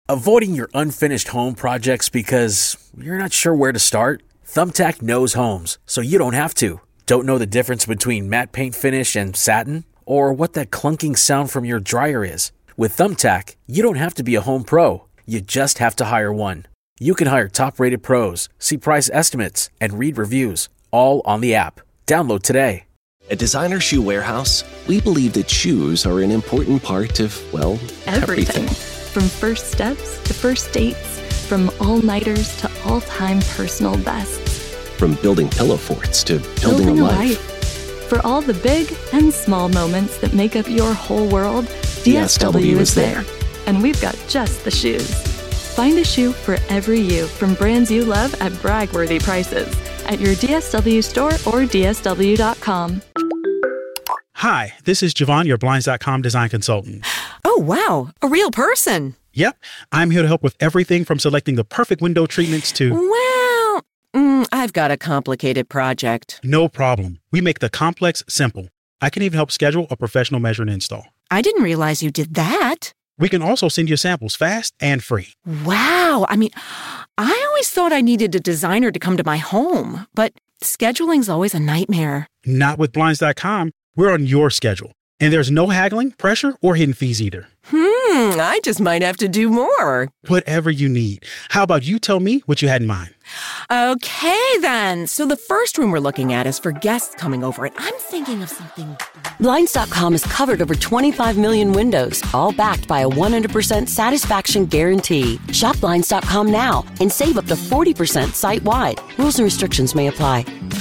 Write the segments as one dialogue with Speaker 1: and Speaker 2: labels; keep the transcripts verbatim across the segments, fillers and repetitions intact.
Speaker 1: Avoiding your unfinished home projects because you're not sure where to start? Thumbtack knows homes, so you don't have to. Don't know the difference between matte paint finish and satin? Or what that clunking sound from your dryer is? With Thumbtack, you don't have to be a home pro. You just have to hire one. You can hire top-rated pros, see price estimates, and read reviews, all on the app. Download today.
Speaker 2: At Designer Shoe Warehouse, we believe that shoes are an important part of, well, everything.
Speaker 3: everything. From first steps to first dates, from all-nighters to all-time personal bests.
Speaker 2: From building pillow forts to building,
Speaker 3: building
Speaker 2: a,
Speaker 3: a
Speaker 2: life.
Speaker 3: life. For all the big and small moments that make up your whole world, D S W is there. And we've got just the shoes. Find a shoe for every you from brands you love at brag-worthy prices at your D S W store or D S W dot com.
Speaker 4: Hi, this is Javon, your Blinds dot com design consultant.
Speaker 5: Oh, wow. A real person.
Speaker 4: Yep. I'm here to help with everything from selecting the perfect window treatments to...
Speaker 5: Well, mm, I've got a complicated project.
Speaker 4: No problem. We make the complex simple. I can even help schedule a professional measure and install.
Speaker 5: I didn't realize you did that.
Speaker 4: We can also send you samples fast and free.
Speaker 5: Wow. I mean, I always thought I needed a designer to come to my home, but scheduling's always a nightmare.
Speaker 4: Not with Blinds dot com. We're on your schedule. And there's no haggling, pressure, or hidden fees either.
Speaker 5: Hmm, I just might have to do more.
Speaker 4: Whatever you need. How about you tell me what you had in mind?
Speaker 5: Okay, then. So the first room we're looking at is for guests coming over, and I'm thinking of something...
Speaker 6: Blinds dot com has covered over twenty-five million windows, all backed by a one hundred percent satisfaction guarantee. Shop Blinds dot com now and save up to forty percent site-wide. Rules and restrictions may apply.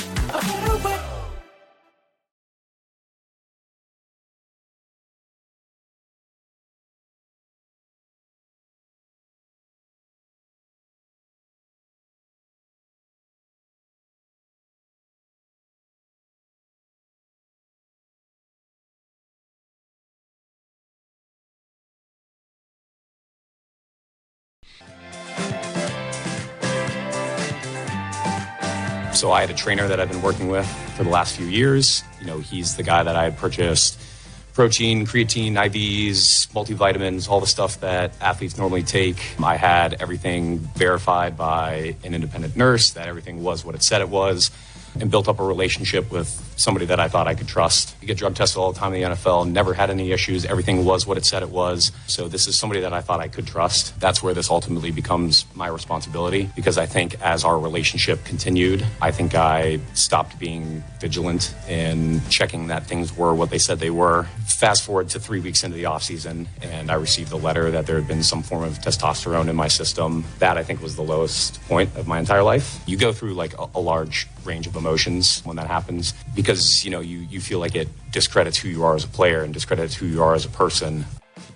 Speaker 7: So I had a trainer that I've been working with for the last few years. You know, he's the guy that I had purchased protein, creatine, I Vs, multivitamins, all the stuff that athletes normally take. I had everything verified by an independent nurse, that everything was what it said it was, and built up a relationship with somebody that I thought I could trust. You get drug tested all the time in the N F L, never had any issues. Everything was what it said it was. So this is somebody that I thought I could trust. That's where this ultimately becomes my responsibility, because I think as our relationship continued, I think I stopped being vigilant in checking that things were what they said they were. Fast forward to three weeks into the offseason, and I received a letter that there had been some form of testosterone in my system. That, I think, was the lowest point of my entire life. You go through like a, a large range of emotions when that happens, because, you know, you, you feel like it discredits who you are as a player and discredits who you are as a person.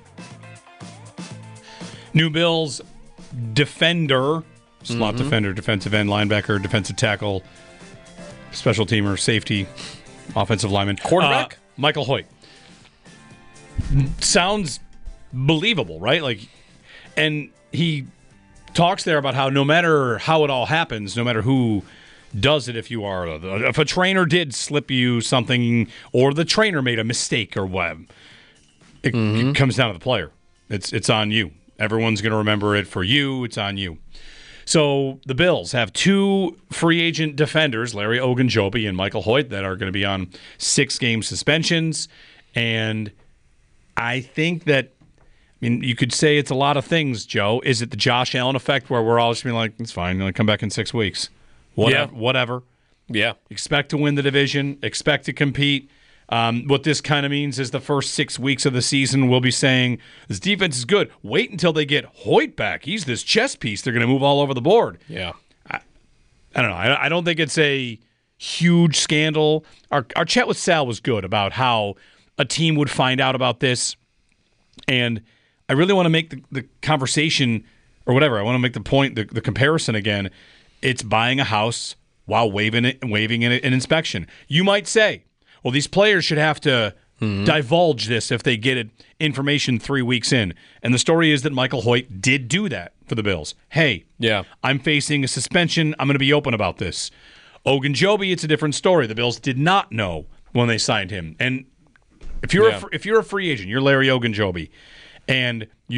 Speaker 8: New Bills defender, slot
Speaker 9: Mm-hmm.
Speaker 8: defender, defensive end, linebacker, defensive tackle, special teamer, safety, offensive lineman.
Speaker 9: Quarterback?
Speaker 8: Uh, Michael Hoyt. Sounds believable, right? Like, and he talks there about how no matter how it all happens, no matter who does it, if you are, if a trainer did slip you something or the trainer made a mistake or what, it,
Speaker 9: Mm-hmm.
Speaker 8: it comes down to the player. It's it's on you. Everyone's going to remember it for you. It's on you. So the Bills have two free agent defenders, Larry Ogunjobi and Michael Hoyt, that are going to be on six-game suspensions. And I think that, I mean, you could say it's a lot of things, Joe. Is it the Josh Allen effect where we're all just being like, it's fine, I'll come back in six weeks? Whatever.
Speaker 9: Yeah.
Speaker 8: Whatever.
Speaker 9: Yeah.
Speaker 8: Expect to win the division. Expect to compete. Um, what this kind of means is the first six weeks of the season, we'll be saying, this defense is good. Wait until they get Hoyt back. He's this chess piece. They're going to move all over the board.
Speaker 9: Yeah.
Speaker 8: I, I don't know. I, I don't think it's a huge scandal. Our, our chat with Sal was good about how a team would find out about this. And I really want to make the, the conversation, or whatever, I want to make the point, the, the comparison again. It's buying a house while waiving it, waiving an, an inspection. You might say, well, these players should have to mm-hmm. divulge this if they get it, information three weeks in. And the story is that Michael Hoyt did do that for the Bills. Hey,
Speaker 9: yeah,
Speaker 8: I'm facing a suspension. I'm going to be open about this. Ogunjobi, it's a different story. The Bills did not know when they signed him. And if you're
Speaker 9: yeah.
Speaker 8: a, if you're a free agent, you're Larry Ogunjobi, and you've got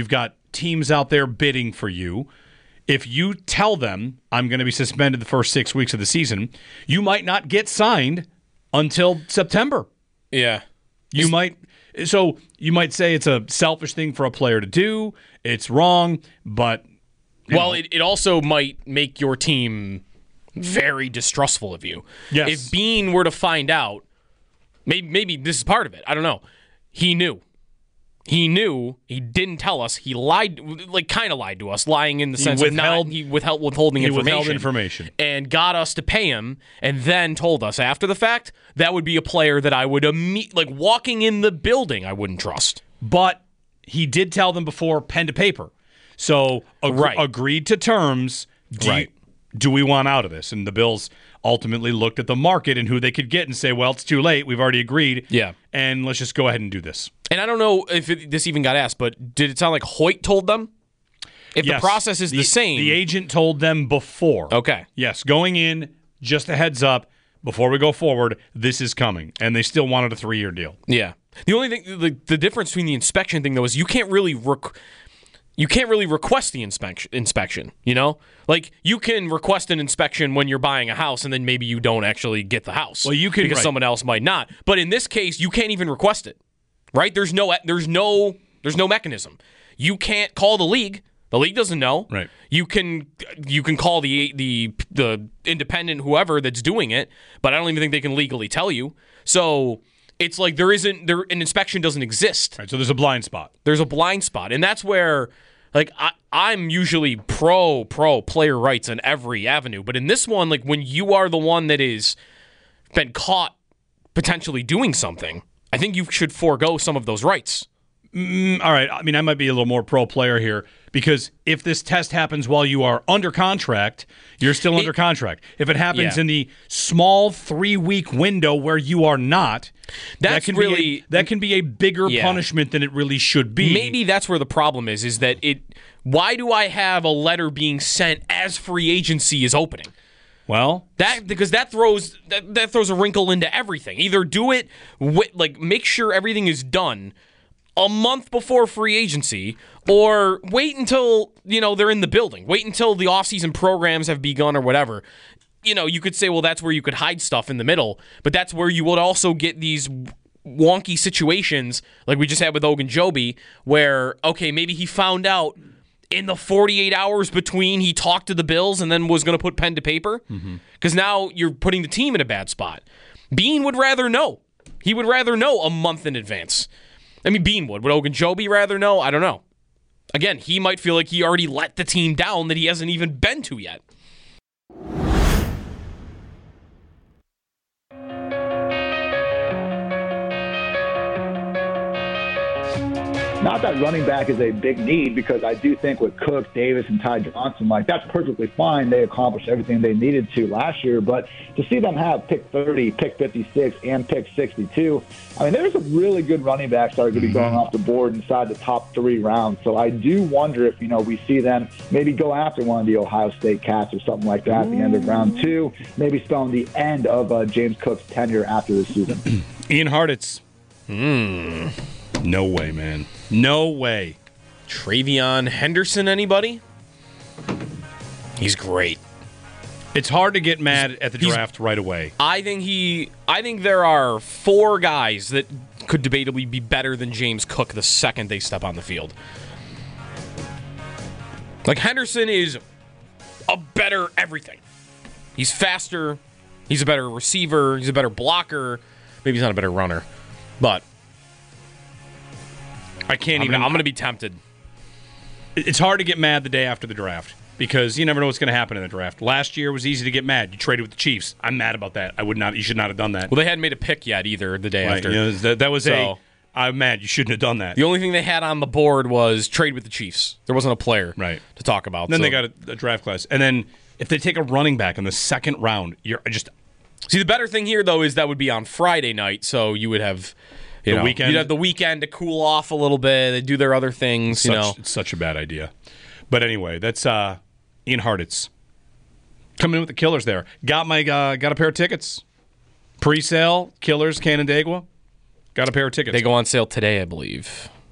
Speaker 8: teams out there bidding for you. If you tell them, I'm going to be suspended the first six weeks of the season, you might not get signed until September.
Speaker 9: Yeah.
Speaker 8: You it's, might so you might say it's a selfish thing for a player to do. It's wrong, but
Speaker 9: well, it, it also might make your team very distrustful of you.
Speaker 8: Yes.
Speaker 9: If Bean were to find out, maybe maybe this is part of it. I don't know. He knew. He knew. He didn't tell us. He lied, like kind of lied to us, lying in the
Speaker 8: he
Speaker 9: sense
Speaker 8: withheld,
Speaker 9: of not, he withheld withholding
Speaker 8: he
Speaker 9: information.
Speaker 8: withheld information.
Speaker 9: And got us to pay him, and then told us after the fact that would be a player that I would imme- like walking in the building I wouldn't trust.
Speaker 8: But he did tell them before pen to paper. So ag-
Speaker 9: right.
Speaker 8: agreed to terms. Do,
Speaker 9: right.
Speaker 8: you, do we want out of this? And the Bills ultimately looked at the market and who they could get and say, well, it's too late. We've already agreed.
Speaker 9: Yeah.
Speaker 8: And let's just go ahead and do this.
Speaker 9: And I don't know if it, this even got asked, but did it sound like Hoyt told them? If
Speaker 8: yes.
Speaker 9: the process is the, the same.
Speaker 8: The agent told them before.
Speaker 9: Okay.
Speaker 8: Yes, going in, just a heads up, before we go forward, this is coming. And they still wanted a three-year deal.
Speaker 9: Yeah. The only thing, the, the difference between the inspection thing, though, is you can't really rec- you can't really request the inspection, inspection, you know? Like, you can request an inspection when you're buying a house, and then maybe you don't actually get the house.
Speaker 8: Well, you can,
Speaker 9: because
Speaker 8: right.
Speaker 9: someone else might not. But in this case, you can't even request it, right? There's no, there's no, there's no mechanism. You can't call the league. The league doesn't know.
Speaker 8: Right.
Speaker 9: You can, you can call the the the independent whoever that's doing it, but I don't even think they can legally tell you. So it's like there isn't there an inspection doesn't exist.
Speaker 8: Right. So there's a blind spot.
Speaker 9: There's a blind spot, and that's where. Like, I, I'm usually pro, pro player rights in every avenue. But in this one, like, when you are the one that is been caught potentially doing something, I think you should forego some of those rights.
Speaker 8: Mm, all right. I mean, I might be a little more pro player here because if this test happens while you are under contract, you're still under it, contract. If it happens
Speaker 9: yeah.
Speaker 8: in the small three-week window where you are not,
Speaker 9: that's
Speaker 8: that can
Speaker 9: really
Speaker 8: be a, that can be a bigger
Speaker 9: yeah.
Speaker 8: punishment than it really should be.
Speaker 9: Maybe that's where the problem is. Is that it? Why do I have a letter being sent as free agency is opening?
Speaker 8: Well,
Speaker 9: that because that throws that, that throws a wrinkle into everything. Either do it with, like make sure everything is done a month before free agency, or wait until, you know, they're in the building. Wait until the offseason programs have begun or whatever. You know, you could say, well, that's where you could hide stuff in the middle, but that's where you would also get these wonky situations like we just had with Ogunjobi where, okay, maybe he found out in the forty-eight hours between he talked to the Bills and then was going to put pen to paper, because mm-hmm. now you're putting the team in a bad spot. Bean would rather know. He would rather know a month in advance. I mean, Bean would. Would Ogunjobi rather know? I don't know. Again, he might feel like he already let the team down that he hasn't even been to yet.
Speaker 10: Not that running back is a big need, because I do think with Cook, Davis, and Ty Johnson, like, that's perfectly fine. They accomplished everything they needed to last year. But to see them have pick thirty, pick fifty-six, and pick sixty-two, I mean, there's some really good running backs that are going to be going off the board inside the top three rounds. So I do wonder if, you know, we see them maybe go after one of the Ohio State Cats or something like that at the end of round two, maybe spelling the end of uh, James Cook's tenure after the season.
Speaker 8: Ian Hartitz. Hmm. No way, man. No way.
Speaker 9: Travion Henderson, anybody? He's great.
Speaker 8: It's hard to get mad at the draft right away.
Speaker 9: I think he. I think there are four guys that could debatably be better than James Cook the second they step on the field. Like, Henderson is a better everything. He's faster. He's a better receiver. He's a better blocker. Maybe he's not a better runner, but
Speaker 8: I can't
Speaker 9: I'm
Speaker 8: even.
Speaker 9: Gonna, I'm going to be tempted.
Speaker 8: It's hard to get mad the day after the draft, because you never know what's going to happen in the draft. Last year was easy to get mad. You traded with the Chiefs. I'm mad about that. I would not. You should not have done that.
Speaker 9: Well, they hadn't made a pick yet either the day
Speaker 8: right.
Speaker 9: after.
Speaker 8: You know, that, that was
Speaker 9: so,
Speaker 8: a. I'm mad. You shouldn't have done that.
Speaker 9: The only thing they had on the board was trade with the Chiefs. There wasn't a player
Speaker 8: right.
Speaker 9: to talk about.
Speaker 8: And then
Speaker 9: so.
Speaker 8: they got a, a draft class, and then if they take a running back in the second round, you're just.
Speaker 9: See, the better thing here though is that would be on Friday night, so you would have. You
Speaker 8: the
Speaker 9: know,
Speaker 8: weekend.
Speaker 9: You'd have the weekend to cool off a little bit. They do their other things.
Speaker 8: Such,
Speaker 9: you know,
Speaker 8: it's such a bad idea. But anyway, that's uh, Ian Hartitz coming in with the Killers. There, got my uh, got a pair of tickets. Pre-sale, Killers, Canandaigua. Got a pair of tickets.
Speaker 9: They go on sale today, I believe.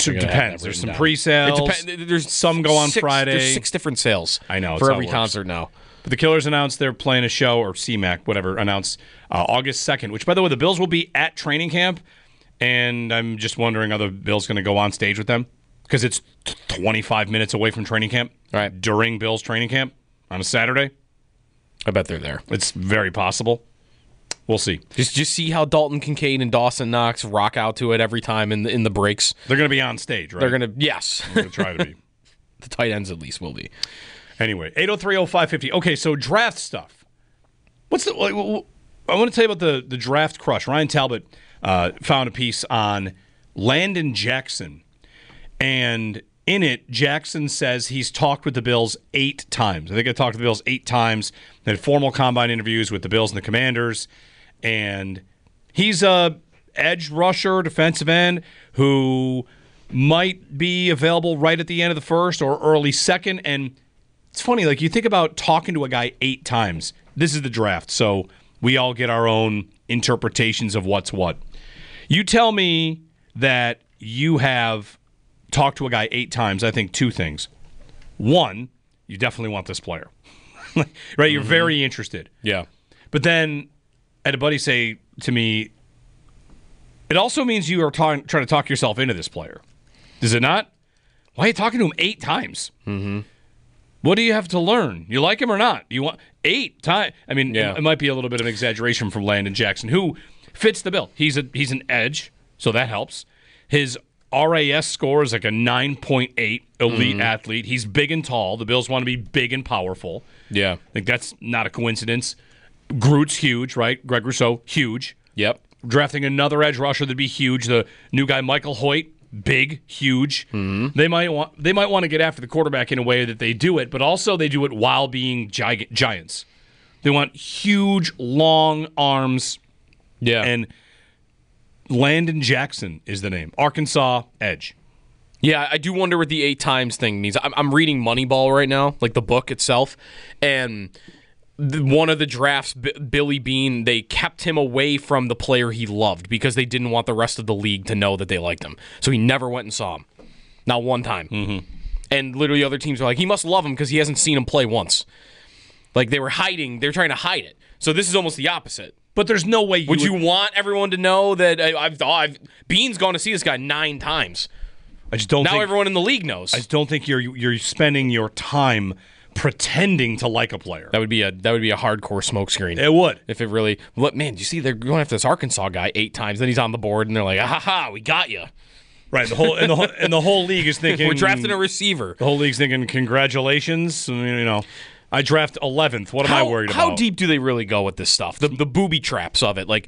Speaker 8: It depends. There's some down. pre-sales.
Speaker 9: It depends. There's
Speaker 8: some go on
Speaker 9: six,
Speaker 8: Friday.
Speaker 9: There's six different sales.
Speaker 8: I know
Speaker 9: for every concert now.
Speaker 8: But the Killers announced they're playing a show, or C MAC, whatever, announced uh, August second, which, by the way, the Bills will be at training camp, and I'm just wondering, are the Bills going to go on stage with them? Because it's t- twenty-five minutes away from training camp
Speaker 9: right.
Speaker 8: during Bills training camp on a Saturday.
Speaker 9: I bet they're there.
Speaker 8: It's very possible. We'll see.
Speaker 9: Just just see how Dalton Kincaid and Dawson Knox rock out to it every time in the, in the breaks.
Speaker 8: They're going to be on stage, right?
Speaker 9: They're going to, yes.
Speaker 8: They're going to try to be.
Speaker 9: The tight ends at least will be.
Speaker 8: Anyway, eight oh three oh five fifty. Okay, so draft stuff. What's the? I want to tell you about the, the draft crush. Ryan Talbot uh, found a piece on Landon Jackson, and in it, Jackson says he's talked with the Bills eight times. I think I talked to the Bills eight times. They had formal combine interviews with the Bills and the Commanders, and he's a edge rusher, defensive end who might be available right at the end of the first or early second. And it's funny, like you think about talking to a guy eight times. This is the draft, so we all get our own interpretations of what's what. You tell me that you have talked to a guy eight times. I think two things. One, you definitely want this player. Right? You're mm-hmm. very interested.
Speaker 9: Yeah.
Speaker 8: But then I had a buddy say to me, it also means you are ta- trying to talk yourself into this player. Does it not? Why are you talking to him eight times?
Speaker 9: Mm-hmm.
Speaker 8: What do you have to learn? You like him or not? You want eight times? I mean,
Speaker 9: yeah.
Speaker 8: it, it might be a little bit of an exaggeration from Landon Jackson, who fits the bill. He's a he's an edge, so that helps. His R A S score is like a nine point eight, elite mm-hmm. athlete. He's big and tall. The Bills want to be big and powerful.
Speaker 9: Yeah.
Speaker 8: I think that's not a coincidence. Groot's huge, right? Greg Rousseau, huge.
Speaker 9: Yep.
Speaker 8: Drafting another edge rusher that'd be huge. The new guy, Michael Hoyt, big, huge.
Speaker 9: Mm-hmm.
Speaker 8: They might want they might want to get after the quarterback in a way that they do it, but also they do it while being gi- giants. They want huge, long arms.
Speaker 9: Yeah.
Speaker 8: And Landon Jackson is the name. Arkansas edge.
Speaker 9: Yeah, I do wonder what the eight times thing means. I'm, I'm reading Moneyball right now, like the book itself, and the, one of the drafts, B- Billy Beane, they kept him away from the player he loved because they didn't want the rest of the league to know that they liked him. So he never went and saw him. Not one time.
Speaker 8: Mm-hmm.
Speaker 9: And literally other teams are like, he must love him because he hasn't seen him play once. Like they were hiding, they're trying to hide it. So this is almost the opposite.
Speaker 8: But there's no way you
Speaker 9: would,
Speaker 8: would
Speaker 9: you want everyone to know that I, I've, oh, I've Beane's gone to see this guy nine times.
Speaker 8: I just don't.
Speaker 9: Now
Speaker 8: think,
Speaker 9: everyone in the league knows.
Speaker 8: I just don't think you're you're spending your time pretending to like a player.
Speaker 9: That would be a that would be a hardcore smokescreen.
Speaker 8: It would.
Speaker 9: If it really, look, man, you see, they're going after this Arkansas guy eight times. Then he's on the board, and they're like, "Ha ha, we got you."
Speaker 8: Right. The whole and the whole, and the whole league is thinking
Speaker 9: we're drafting a receiver.
Speaker 8: The whole league's thinking, congratulations. You know, I draft eleventh. What am
Speaker 9: how,
Speaker 8: I worried
Speaker 9: how
Speaker 8: about?
Speaker 9: How deep do they really go with this stuff? The the booby traps of it, like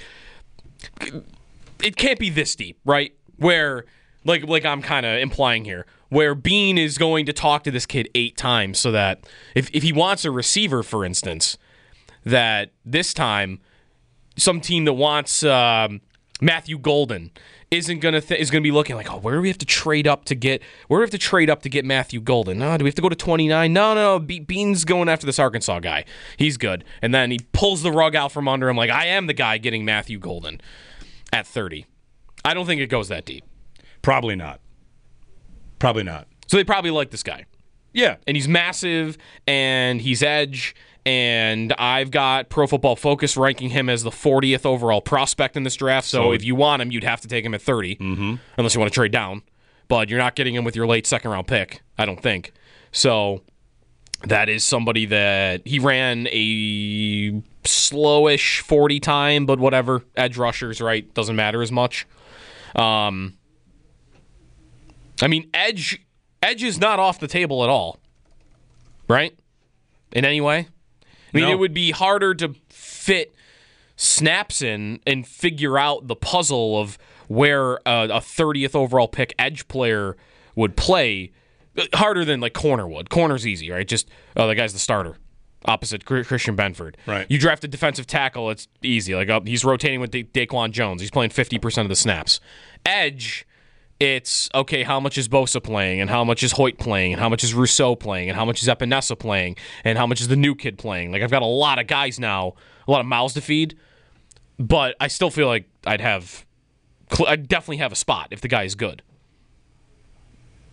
Speaker 9: it can't be this deep, right? Where like like I'm kind of implying here, where Beane is going to talk to this kid eight times so that if, if he wants a receiver, for instance, that this time some team that wants um, Matthew Golden isn't gonna th- is gonna be looking like, oh, where do we have to trade up to get where do we have to trade up to get Matthew Golden? No, do we have to go to twenty-nine? No, no, no. Be- Beane's going after this Arkansas guy. He's good, and then he pulls the rug out from under him like, I am the guy getting Matthew Golden at thirty. I don't think it goes that deep.
Speaker 8: Probably not. Probably not.
Speaker 9: So they probably like this guy.
Speaker 8: Yeah.
Speaker 9: And he's massive, and he's edge, and I've got Pro Football Focus ranking him as the fortieth overall prospect in this draft, so, so if you want him, you'd have to take him at thirty,
Speaker 8: mm-hmm.
Speaker 9: unless you want to trade down. But you're not getting him with your late second-round pick, I don't think. So that is somebody that he ran a slowish forty time, but whatever. Edge rushers, right? Doesn't matter as much. Um, I mean, edge edge is not off the table at all, right? In any way? I mean,
Speaker 8: no.
Speaker 9: It would be harder to fit snaps in and figure out the puzzle of where a, a thirtieth overall pick edge player would play. Harder than, like, corner would. Corner's easy, right? Just, oh, the guy's the starter. Opposite Christian Benford.
Speaker 8: Right.
Speaker 9: You draft a defensive tackle, it's easy. Like uh, he's rotating with Da- Daquan Jones. He's playing fifty percent of the snaps. Edge, it's, okay, how much is Bosa playing, and how much is Hoyt playing, and how much is Rousseau playing, and how much is Epinesa playing, and how much is the new kid playing. Like, I've got a lot of guys now, a lot of mouths to feed, but I still feel like I'd have, I'd definitely have a spot if the guy is good.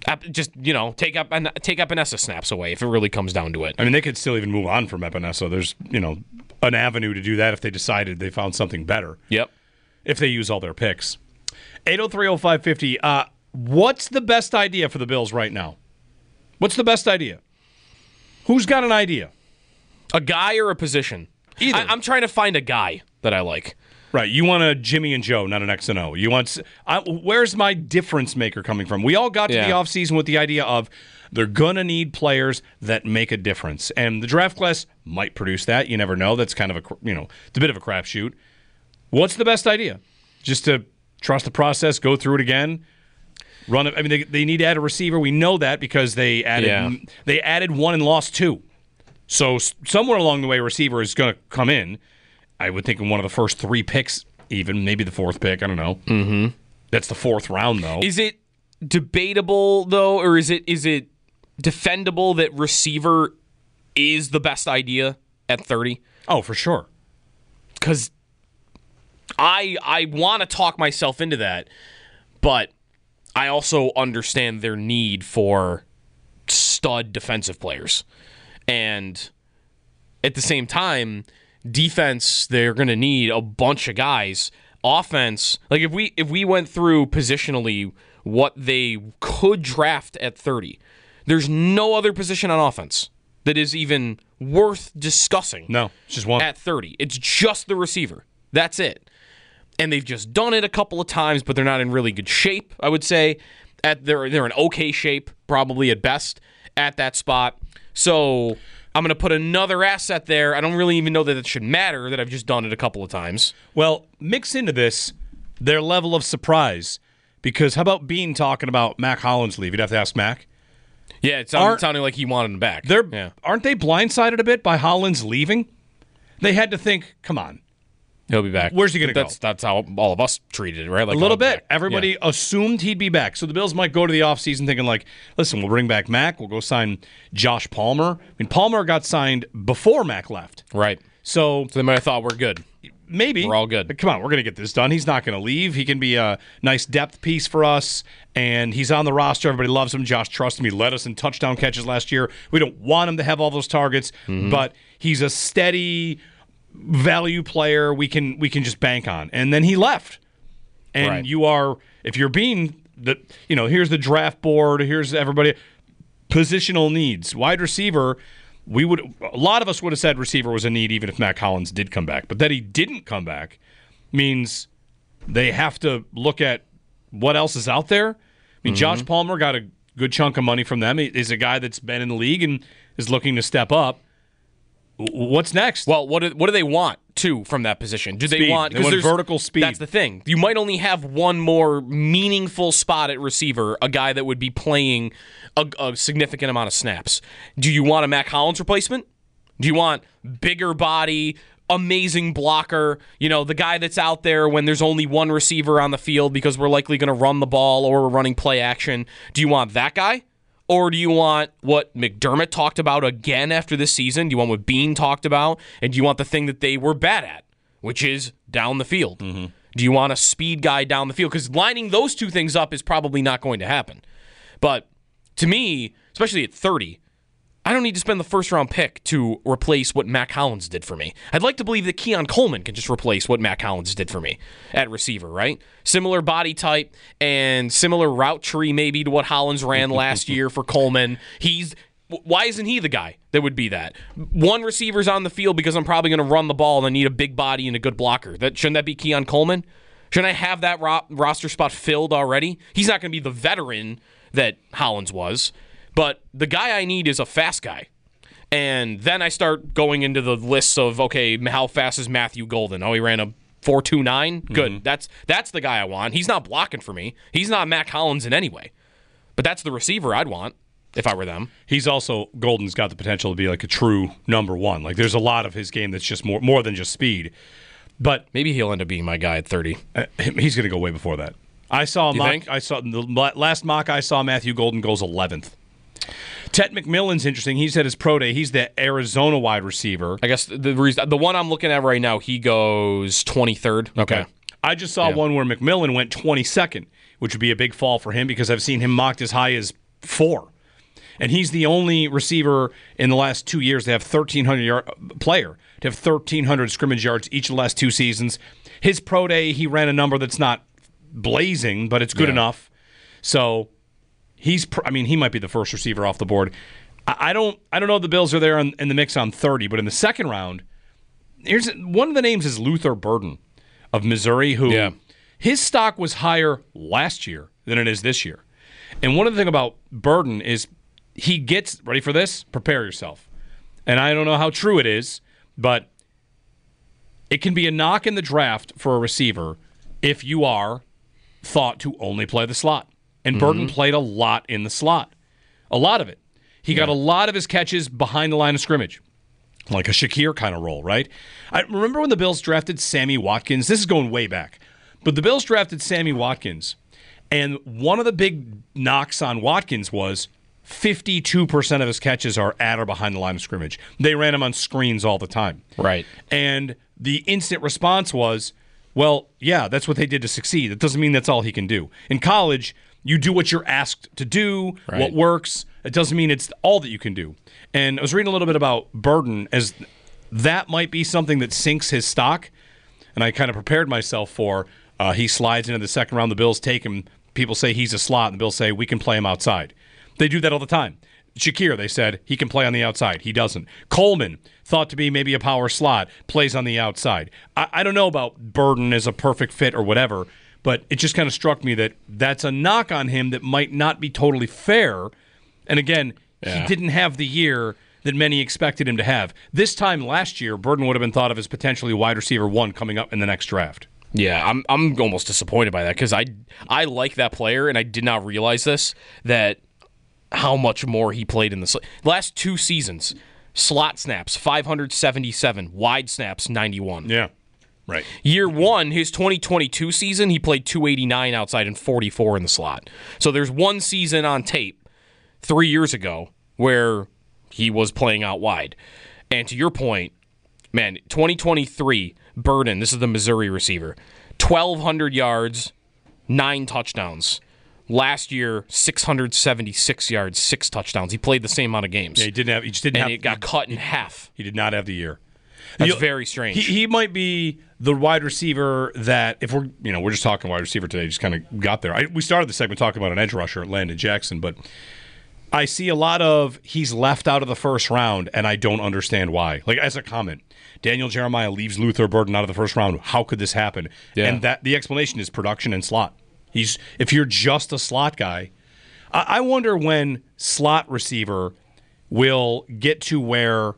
Speaker 9: Just, you know, take up take Epinesa snaps away if it really comes down to it.
Speaker 8: I mean, they could still even move on from Epinesa. There's, you know, an avenue to do that if they decided they found something better.
Speaker 9: Yep.
Speaker 8: If they use all their picks. eight oh three oh five fifty. Uh, what's the best idea for the Bills right now? What's the best idea? Who's got an idea?
Speaker 9: A guy or a position?
Speaker 8: Either.
Speaker 9: I, I'm trying to find a guy that I like.
Speaker 8: Right. You want a Jimmy and Joe, not an X and O. You want. I, where's my difference maker coming from? We all got to
Speaker 9: yeah.
Speaker 8: the offseason with the idea of they're going to need players that make a difference. And the draft class might produce that. You never know. That's kind of a, you know, it's a bit of a crapshoot. What's the best idea? Just to trust the process, go through it again, run it. I mean, they, they need to add a receiver. We know that because they added
Speaker 9: yeah.
Speaker 8: they added one and lost two. So somewhere along the way, a receiver is going to come in. I would think in one of the first three picks, even maybe the fourth pick. I don't know.
Speaker 9: Mm-hmm.
Speaker 8: That's the fourth round, though.
Speaker 9: Is it debatable though, or is it is it defendable that receiver is the best idea at thirty?
Speaker 8: Oh, for sure.
Speaker 9: Because I I want to talk myself into that, but I also understand their need for stud defensive players, and at the same time, defense, they're going to need a bunch of guys. Offense, like if we if we went through positionally what they could draft at thirty, there's no other position on offense that is even worth discussing.
Speaker 8: No, it's just one.
Speaker 9: At thirty. It's just the receiver. That's it. And they've just done it a couple of times, but they're not in really good shape, I would say. At they're they're in okay shape, probably at best, at that spot. So I'm going to put another asset there. I don't really even know that it should matter that I've just done it a couple of times.
Speaker 8: Well, mix into this their level of surprise. Because how about Bean talking about Mac Hollins leave? You'd have to ask Mac.
Speaker 9: Yeah, it sounded, sounded like he wanted him back.
Speaker 8: They're,
Speaker 9: yeah.
Speaker 8: Aren't they blindsided a bit by Hollins leaving? They had to think, come on.
Speaker 9: He'll be back.
Speaker 8: Where's he going to go?
Speaker 9: That's that's how all of us treated it, right? Like
Speaker 8: a little bit.
Speaker 9: Back.
Speaker 8: Everybody
Speaker 9: yeah.
Speaker 8: assumed he'd be back. So the Bills might go to the offseason thinking like, listen, we'll bring back Mac. We'll go sign Josh Palmer. I mean, Palmer got signed before Mac left.
Speaker 9: Right.
Speaker 8: So,
Speaker 9: so they might have thought we're good.
Speaker 8: Maybe.
Speaker 9: We're all good.
Speaker 8: But come on, we're going to get this done. He's not going to leave. He can be a nice depth piece for us, and he's on the roster. Everybody loves him. Josh trusts him. He led us in touchdown catches last year. We don't want him to have all those targets, mm-hmm. but he's a steady value player we can we can just bank on. And then he left. And
Speaker 9: right.
Speaker 8: you are, if you're being, the, you know, here's the draft board, here's everybody, positional needs. Wide receiver, we would, a lot of us would have said receiver was a need even if Mac Hollins did come back. But that he didn't come back means they have to look at what else is out there. I mean, mm-hmm. Josh Palmer got a good chunk of money from them. He's a guy that's been in the league and is looking to step up. What's next?
Speaker 9: Well, what do, what do they want, too, from that position? Do
Speaker 8: speed.
Speaker 9: they want,
Speaker 8: they want vertical speed?
Speaker 9: That's the thing. You might only have one more meaningful spot at receiver, a guy that would be playing a, a significant amount of snaps. Do you want a Mac Hollins replacement? Do you want bigger body, amazing blocker, you know, the guy that's out there when there's only one receiver on the field because we're likely going to run the ball or we're running play action? Do you want that guy? Or do you want what McDermott talked about again after this season? Do you want what Bean talked about? And do you want the thing that they were bad at, which is down the field? Mm-hmm. Do you want a speed guy down the field? Because lining those two things up is probably not going to happen. But to me, especially at thirty, I don't need to spend the first round pick to replace what Mac Hollins did for me. I'd like to believe that Keon Coleman can just replace what Mac Hollins did for me at receiver, right? Similar body type and similar route tree maybe to what Hollins ran last year for Coleman. He's why isn't he the guy that would be that? One receiver's on the field because I'm probably going to run the ball and I need a big body and a good blocker. That shouldn't that be Keon Coleman? Shouldn't I have that ro- roster spot filled already? He's not going to be the veteran that Hollins was. But the guy I need is a fast guy. And then I start going into the lists of, okay, how fast is Matthew Golden? Oh, he ran a four two nine? Good. Mm-hmm. That's that's the guy I want. He's not blocking for me. He's not Mac Hollins in any way. But that's the receiver I'd want if I were them.
Speaker 8: He's also, Golden's got the potential to be like a true number one. Like there's a lot of his game that's just more more than just speed. But
Speaker 9: maybe he'll end up being my guy at thirty.
Speaker 8: Uh, he's going to go way before that. I saw a
Speaker 9: you
Speaker 8: mock.
Speaker 9: Think?
Speaker 8: I saw the last mock I saw. Matthew Golden goes eleventh. Ted McMillan's interesting. He's at his pro day. He's the Arizona wide receiver.
Speaker 9: I guess the reason, the one I'm looking at right now, he goes twenty-third.
Speaker 8: Okay. I just saw
Speaker 9: yeah.
Speaker 8: one where McMillan went twenty-second, which would be a big fall for him because I've seen him mocked as high as four. And he's the only receiver in the last two years to have thirteen hundred yard player to have thirteen hundred scrimmage yards each of the last two seasons. His pro day, he ran a number that's not blazing, but it's good yeah. enough. So he's, I mean, he might be the first receiver off the board. I don't, I don't know if the Bills are there in, in the mix on thirty, but in the second round, here's one of the names is Luther Burden of Missouri, who
Speaker 9: yeah.
Speaker 8: his stock was higher last year than it is this year. And one of the things about Burden is he gets, ready for this? Prepare yourself. And I don't know how true it is, but it can be a knock in the draft for a receiver if you are thought to only play the slot. And mm-hmm. Burden played a lot in the slot. A lot of it. He yeah. got a lot of his catches behind the line of scrimmage. Like a Shakir kind of role, right? I remember when the Bills drafted Sammy Watkins. This is going way back. But the Bills drafted Sammy Watkins, and one of the big knocks on Watkins was fifty-two percent of his catches are at or behind the line of scrimmage. They ran him on screens all the time.
Speaker 9: Right.
Speaker 8: And the instant response was, well, yeah, that's what they did to succeed. It doesn't mean that's all he can do. In college, you do what you're asked to do, right. what works. It doesn't mean it's all that you can do. And I was reading a little bit about Burden, as that might be something that sinks his stock. And I kind of prepared myself for uh, he slides into the second round. The Bills take him. People say he's a slot, and the Bills say we can play him outside. They do that all the time. Shakir, they said, he can play on the outside. He doesn't. Coleman, thought to be maybe a power slot, plays on the outside. I, I don't know about Burden as a perfect fit or whatever, but it just kind of struck me that that's a knock on him that might not be totally fair. And again, yeah. he didn't have the year that many expected him to have. This time last year, Burden would have been thought of as potentially wide receiver one coming up in the next draft.
Speaker 9: Yeah, I'm I'm almost disappointed by that because I, I like that player, and I did not realize this, that how much more he played in the slot. Last two seasons, slot snaps, five hundred seventy-seven, wide snaps, ninety-one.
Speaker 8: Yeah, right.
Speaker 9: Year one, his twenty twenty-two season, he played two eighty-nine outside and forty-four in the slot. So there's one season on tape three years ago where he was playing out wide. And to your point, man, twenty twenty-three, Burden, this is the Missouri receiver, twelve hundred yards, nine touchdowns. Last year, six hundred seventy-six yards, six touchdowns. He played the same amount of games.
Speaker 8: Yeah, he didn't have. He just didn't
Speaker 9: and
Speaker 8: have.
Speaker 9: it got cut in half.
Speaker 8: He did not have the year.
Speaker 9: That's
Speaker 8: you,
Speaker 9: very strange.
Speaker 8: He, he might be the wide receiver that, if we're, you know, we're just talking wide receiver today. Just kind of got there. I, we started the segment talking about an edge rusher, Landon Jackson, but I see a lot of he's left out of the first round, and I don't understand why. Like as a comment, Daniel Jeremiah leaves Luther Burden out of the first round. How could this happen? Yeah. And that the explanation is production and slot. He's if you're just a slot guy, I, I wonder when slot receiver will get to where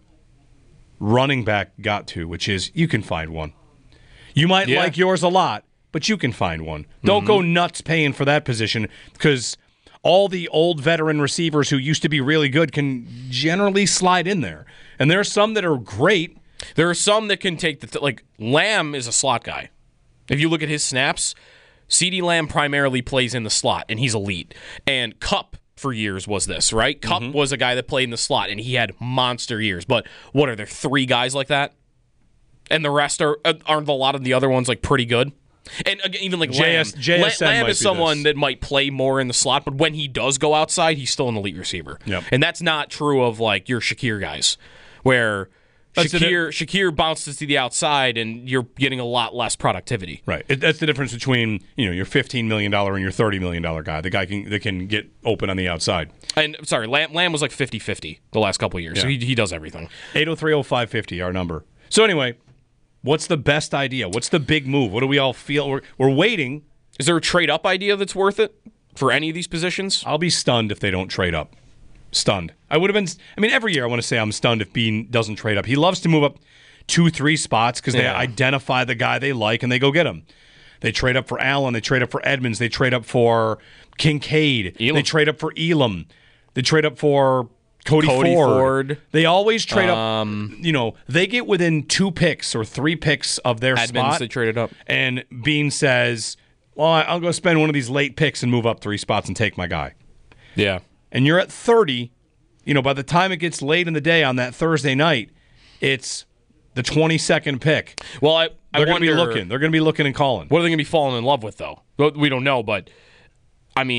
Speaker 8: running back got to, which is you can find one. You might yeah. like yours a lot, but you can find one. Mm-hmm. Don't go nuts paying for that position because all the old veteran receivers who used to be really good can generally slide in there. And there are some that are great.
Speaker 9: There are some that can take the th- like Lamb is a slot guy. If you look at his snaps, CeeDee Lamb primarily plays in the slot, and he's elite. And Kupp for years was this, right? Kupp mm-hmm. was a guy that played in the slot, and he had monster years. But what are there, three guys like that? And the rest are aren't a lot of the other ones like pretty good? And again, even like
Speaker 8: J S,
Speaker 9: Lamb,
Speaker 8: J S N
Speaker 9: Lamb is someone
Speaker 8: this.
Speaker 9: that might play more in the slot, but when he does go outside, he's still an elite receiver.
Speaker 8: Yep.
Speaker 9: And that's not true of like your Shakir guys, where That's Shakir Shakir bounces to the outside, and you're getting a lot less productivity.
Speaker 8: Right. It, that's the difference between you know your fifteen million dollars and your thirty million dollars guy. The guy can that can get open on the outside.
Speaker 9: And sorry, Lamb, Lamb was like fifty-fifty the last couple of years, yeah. so he, he does everything.
Speaker 8: eight oh three oh five fifty, our number. So anyway, what's the best idea? What's the big move? What do we all feel? We're, we're waiting.
Speaker 9: Is there a trade-up idea that's worth it for any of these positions?
Speaker 8: I'll be stunned if they don't trade up. Stunned. I would have been, I mean, every year I want to say I'm stunned if Bean doesn't trade up. He loves to move up two, three spots because they yeah. identify the guy they like and they go get him. They trade up for Allen. They trade up for Edmonds. They trade up for Kincaid. Elam. They trade up for Elam. They trade up for Cody,
Speaker 9: Cody
Speaker 8: Ford.
Speaker 9: Ford.
Speaker 8: They always trade
Speaker 9: um,
Speaker 8: up, you know, they get within two picks or three picks of their
Speaker 9: Edmonds,
Speaker 8: spot.
Speaker 9: They traded up.
Speaker 8: And Bean says, well, I'll go spend one of these late picks and move up three spots and take my guy.
Speaker 9: Yeah.
Speaker 8: And you're at thirty. You know, by the time it gets late in the day on that Thursday night, it's the twenty-second pick.
Speaker 9: Well, I, I
Speaker 8: They're going
Speaker 9: wonder,
Speaker 8: to be looking. They're going to be looking and calling.
Speaker 9: What are they going to be falling in love with, though? We don't know, but, I mean,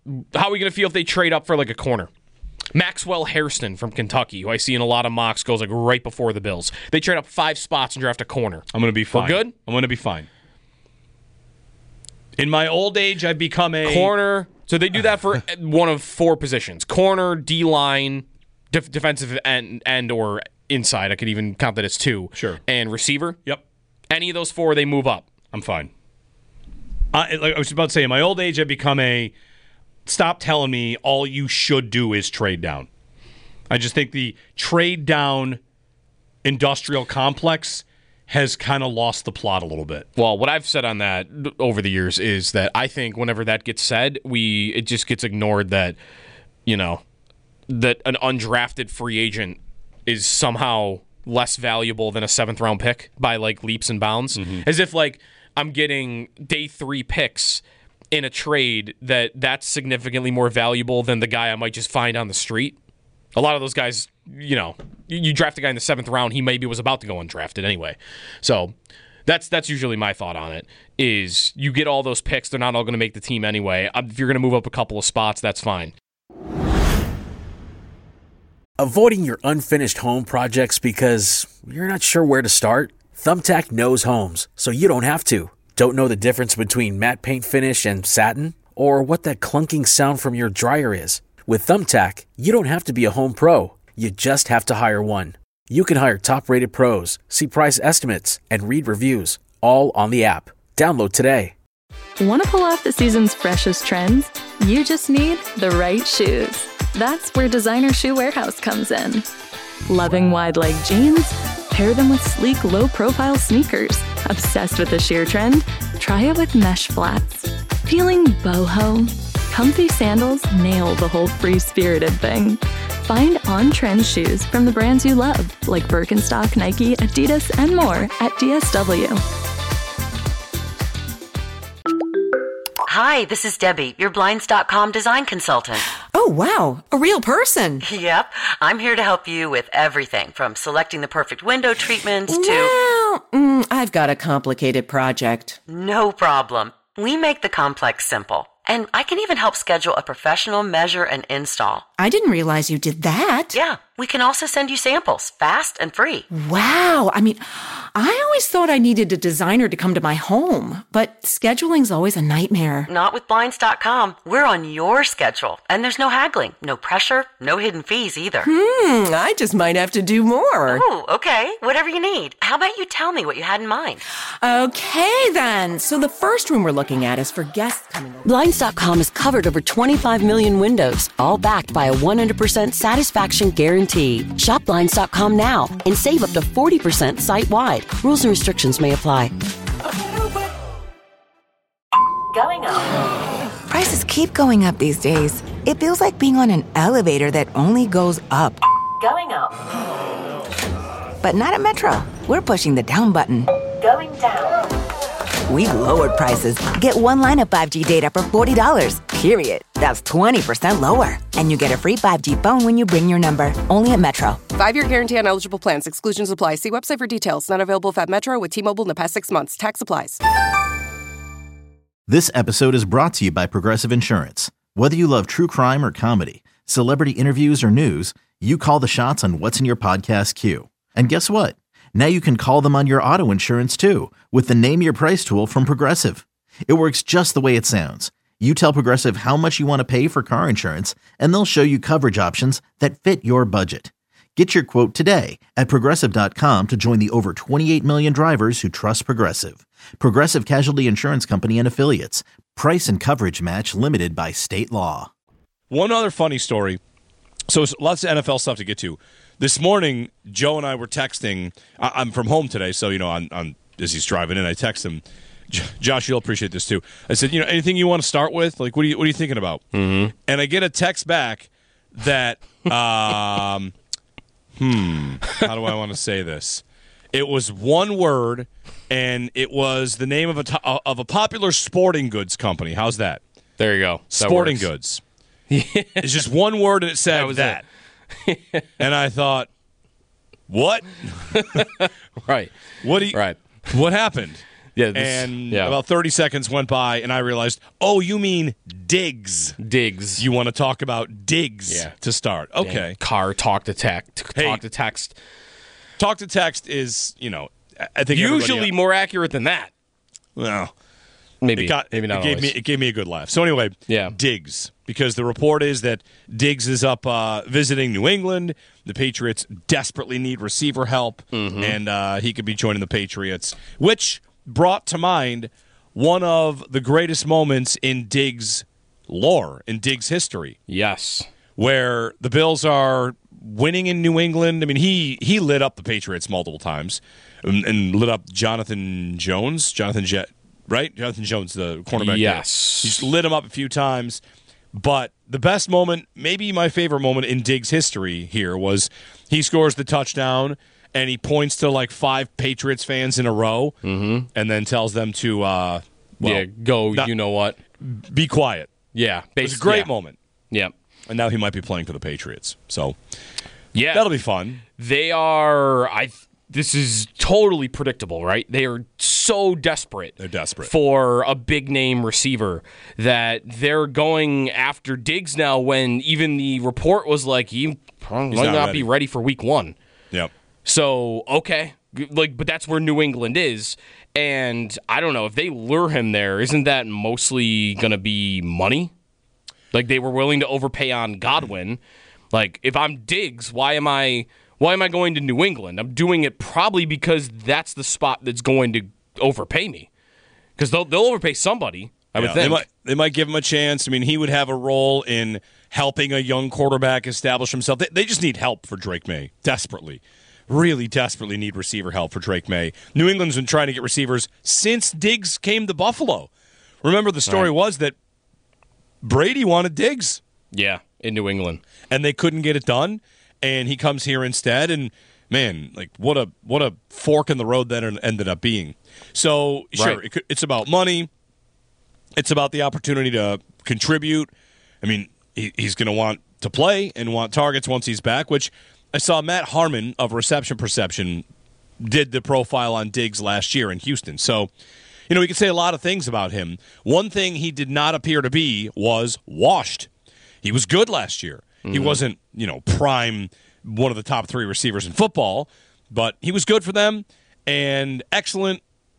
Speaker 9: how are we going to feel if they trade up for like a corner? Maxwell Hairston from Kentucky, who I see in a lot of mocks, goes like right before the Bills. They trade up five spots and draft a corner.
Speaker 8: I'm going to be fine.
Speaker 9: We're good?
Speaker 8: I'm going to be fine. In my old age, I've become a...
Speaker 9: Corner. So they do that for one of four positions. Corner, D-line, def- defensive end, end or inside. I could even count that as two.
Speaker 8: Sure.
Speaker 9: And receiver.
Speaker 8: Yep.
Speaker 9: Any of those four, they move up.
Speaker 8: I'm fine. I, like I was about to say, in my old age, I've become a... Stop telling me all you should do is trade down. I just think the trade down industrial complex has kind of lost the plot a little bit.
Speaker 9: Well, what I've said on that over the years is that I think whenever that gets said, we it just gets ignored that, you know, that an undrafted free agent is somehow less valuable than a seventh round pick by like leaps and bounds. Mm-hmm. As if like I'm getting day three picks in a trade that that's significantly more valuable than the guy I might just find on the street. A lot of those guys, you know, you, you draft a guy in the seventh round, he maybe was about to go undrafted anyway. So that's that's usually my thought on it, is you get all those picks, they're not all going to make the team anyway. If you're going to move up a couple of spots, that's fine.
Speaker 1: Avoiding your unfinished home projects because you're not sure where to start? Thumbtack knows homes, so you don't have to. Don't know the difference between matte paint finish and satin? Or what that clunking sound from your dryer is? With Thumbtack, you don't have to be a home pro. You just have to hire one. You can hire top-rated pros, see price estimates, and read reviews, all on the app. Download today.
Speaker 3: Want to pull off the season's freshest trends? You just need the right shoes. That's where Designer Shoe Warehouse comes in. Loving wide-leg jeans? Pair them with sleek, low-profile sneakers. Obsessed with the sheer trend? Try it with mesh flats. Feeling boho? Comfy sandals nail the whole free-spirited thing. Find on-trend shoes from the brands you love, like Birkenstock, Nike, Adidas, and more at D S W.
Speaker 6: Hi, this is Debbie, your Blinds dot com design consultant.
Speaker 5: Oh, wow, a real person.
Speaker 6: Yep, I'm here to help you with everything from selecting the perfect window treatments to...
Speaker 5: Well, mm, I've got a complicated project.
Speaker 6: No problem. We make the complex simple. And I can even help schedule a professional measure and install.
Speaker 5: I didn't realize you did that.
Speaker 6: Yeah, we can also send you samples, fast and free.
Speaker 5: Wow, I mean, I always thought I needed a designer to come to my home, but scheduling's always a nightmare.
Speaker 6: Not with Blinds dot com. We're on your schedule, and there's no haggling, no pressure, no hidden fees either.
Speaker 5: Hmm, I just might have to do more.
Speaker 6: Oh, okay, whatever you need. How about you tell me what you had in mind?
Speaker 5: Okay, then. So the first room we're looking at is for guests coming over.
Speaker 6: Blinds dot com has covered over twenty-five million windows, all backed by a one hundred percent satisfaction guarantee. Shop Blinds dot com now and save up to forty percent site-wide. Rules and restrictions may apply.
Speaker 11: Going up. Prices keep going up these days. It feels like being on an elevator that only goes up. Going up. But not at Metro. We're pushing the down button. Going down. We've lowered prices. Get one line of five G data for forty dollars, period. That's twenty percent lower. And you get a free five G phone when you bring your number. Only at Metro.
Speaker 12: Five-year guarantee on eligible plans. Exclusions apply. See website for details. Not available at Metro with T-Mobile in the past six months. Tax applies.
Speaker 13: This episode is brought to you by Progressive Insurance. Whether you love true crime or comedy, celebrity interviews or news, you call the shots on what's in your podcast queue. And guess what? Now you can call them on your auto insurance too with the Name Your Price tool from Progressive. It works just the way it sounds. You tell Progressive how much you want to pay for car insurance, and they'll show you coverage options that fit your budget. Get your quote today at Progressive dot com to join the over twenty-eight million drivers who trust Progressive. Progressive Casualty Insurance Company and Affiliates. Price and coverage match limited by state law.
Speaker 8: One other funny story. So it's lots of N F L stuff to get to. This morning, Joe and I were texting. I'm from home today, so, you know, on, on as he's driving in, I text him. Josh, you'll appreciate this too. I said, you know, anything you want to start with? Like, what are you, what are you thinking about?
Speaker 9: Mm-hmm.
Speaker 8: And I get a text back that, um, hmm, how do I want to say this? It was one word, and it was the name of a to- of a popular sporting goods company. How's that?
Speaker 9: There you go. That
Speaker 8: sporting
Speaker 9: works.
Speaker 8: goods. It's just one word, and it said
Speaker 9: that. Was
Speaker 8: that. And I thought, what?
Speaker 9: Right.
Speaker 8: What do you,
Speaker 9: right.
Speaker 8: What happened?
Speaker 9: Yeah, this,
Speaker 14: and
Speaker 9: yeah.
Speaker 14: about thirty seconds went by, and I realized, oh, you mean Diggs.
Speaker 9: Diggs.
Speaker 14: You want to talk about Diggs
Speaker 9: yeah.
Speaker 14: to start. Okay.
Speaker 9: Dang. Car talk to text.
Speaker 14: Hey,
Speaker 9: talk to text.
Speaker 14: Talk to text is, you know, I think
Speaker 9: usually more accurate than that.
Speaker 14: Well,
Speaker 9: maybe.
Speaker 14: It got,
Speaker 9: maybe not
Speaker 14: it gave
Speaker 9: always.
Speaker 14: me It gave me a good laugh. So anyway,
Speaker 9: yeah.
Speaker 14: Diggs. Because the report is that Diggs is up uh, visiting New England. The Patriots desperately need receiver help,
Speaker 9: mm-hmm.
Speaker 14: and uh, he could be joining the Patriots, which brought to mind one of the greatest moments in Diggs' lore, in Diggs' history.
Speaker 9: Yes.
Speaker 14: Where the Bills are winning in New England. I mean, he, he lit up the Patriots multiple times and, and lit up Jonathan Jones, Jonathan Jet, right? Jonathan Jones, the cornerback.
Speaker 9: Yes.
Speaker 14: There. He just lit him up a few times. But the best moment, maybe my favorite moment in Diggs' history here was he scores the touchdown and he points to like five Patriots fans in a row
Speaker 9: mm-hmm.
Speaker 14: and then tells them to, uh, well,
Speaker 9: yeah, go, not, you know what?
Speaker 14: Be quiet.
Speaker 9: Yeah.
Speaker 14: It was a great
Speaker 9: yeah.
Speaker 14: moment.
Speaker 9: Yeah.
Speaker 14: And now he might be playing for the Patriots. So,
Speaker 9: yeah,
Speaker 14: that'll be fun.
Speaker 9: They are, I. This is totally predictable, right? They are so desperate.
Speaker 14: They're desperate
Speaker 9: for a big name receiver that they're going after Diggs now. When even the report was like he might not, not be ready for week one.
Speaker 14: Yep.
Speaker 9: So okay, like, but that's where New England is, and I don't know if they lure him there. Isn't that mostly going to be money? Like they were willing to overpay on Godwin. Like if I'm Diggs, why am I? Why am I going to New England? I'm doing it probably because that's the spot that's going to overpay me. Because they'll, they'll overpay somebody, I would
Speaker 14: yeah,
Speaker 9: think.
Speaker 14: They might, they might give him a chance. I mean, he would have a role in helping a young quarterback establish himself. They, they just need help for Drake May, desperately. Really desperately need receiver help for Drake May. New England's been trying to get receivers since Diggs came to Buffalo. Remember, the story right. was that Brady wanted Diggs.
Speaker 9: Yeah, in New England.
Speaker 14: And they couldn't get it done. And he comes here instead, and man, like what a what a fork in the road that ended up being. So sure,
Speaker 9: right.
Speaker 14: it could, it's about money. It's about the opportunity to contribute. I mean, he, he's going to want to play and want targets once he's back. Which I saw Matt Harmon of Reception Perception did the profile on Diggs last year in Houston. So you know we could say a lot of things about him. One thing he did not appear to be was washed. He was good last year. He mm-hmm. wasn't, you know, prime, one of the top three receivers in football, but he was good for them and excellent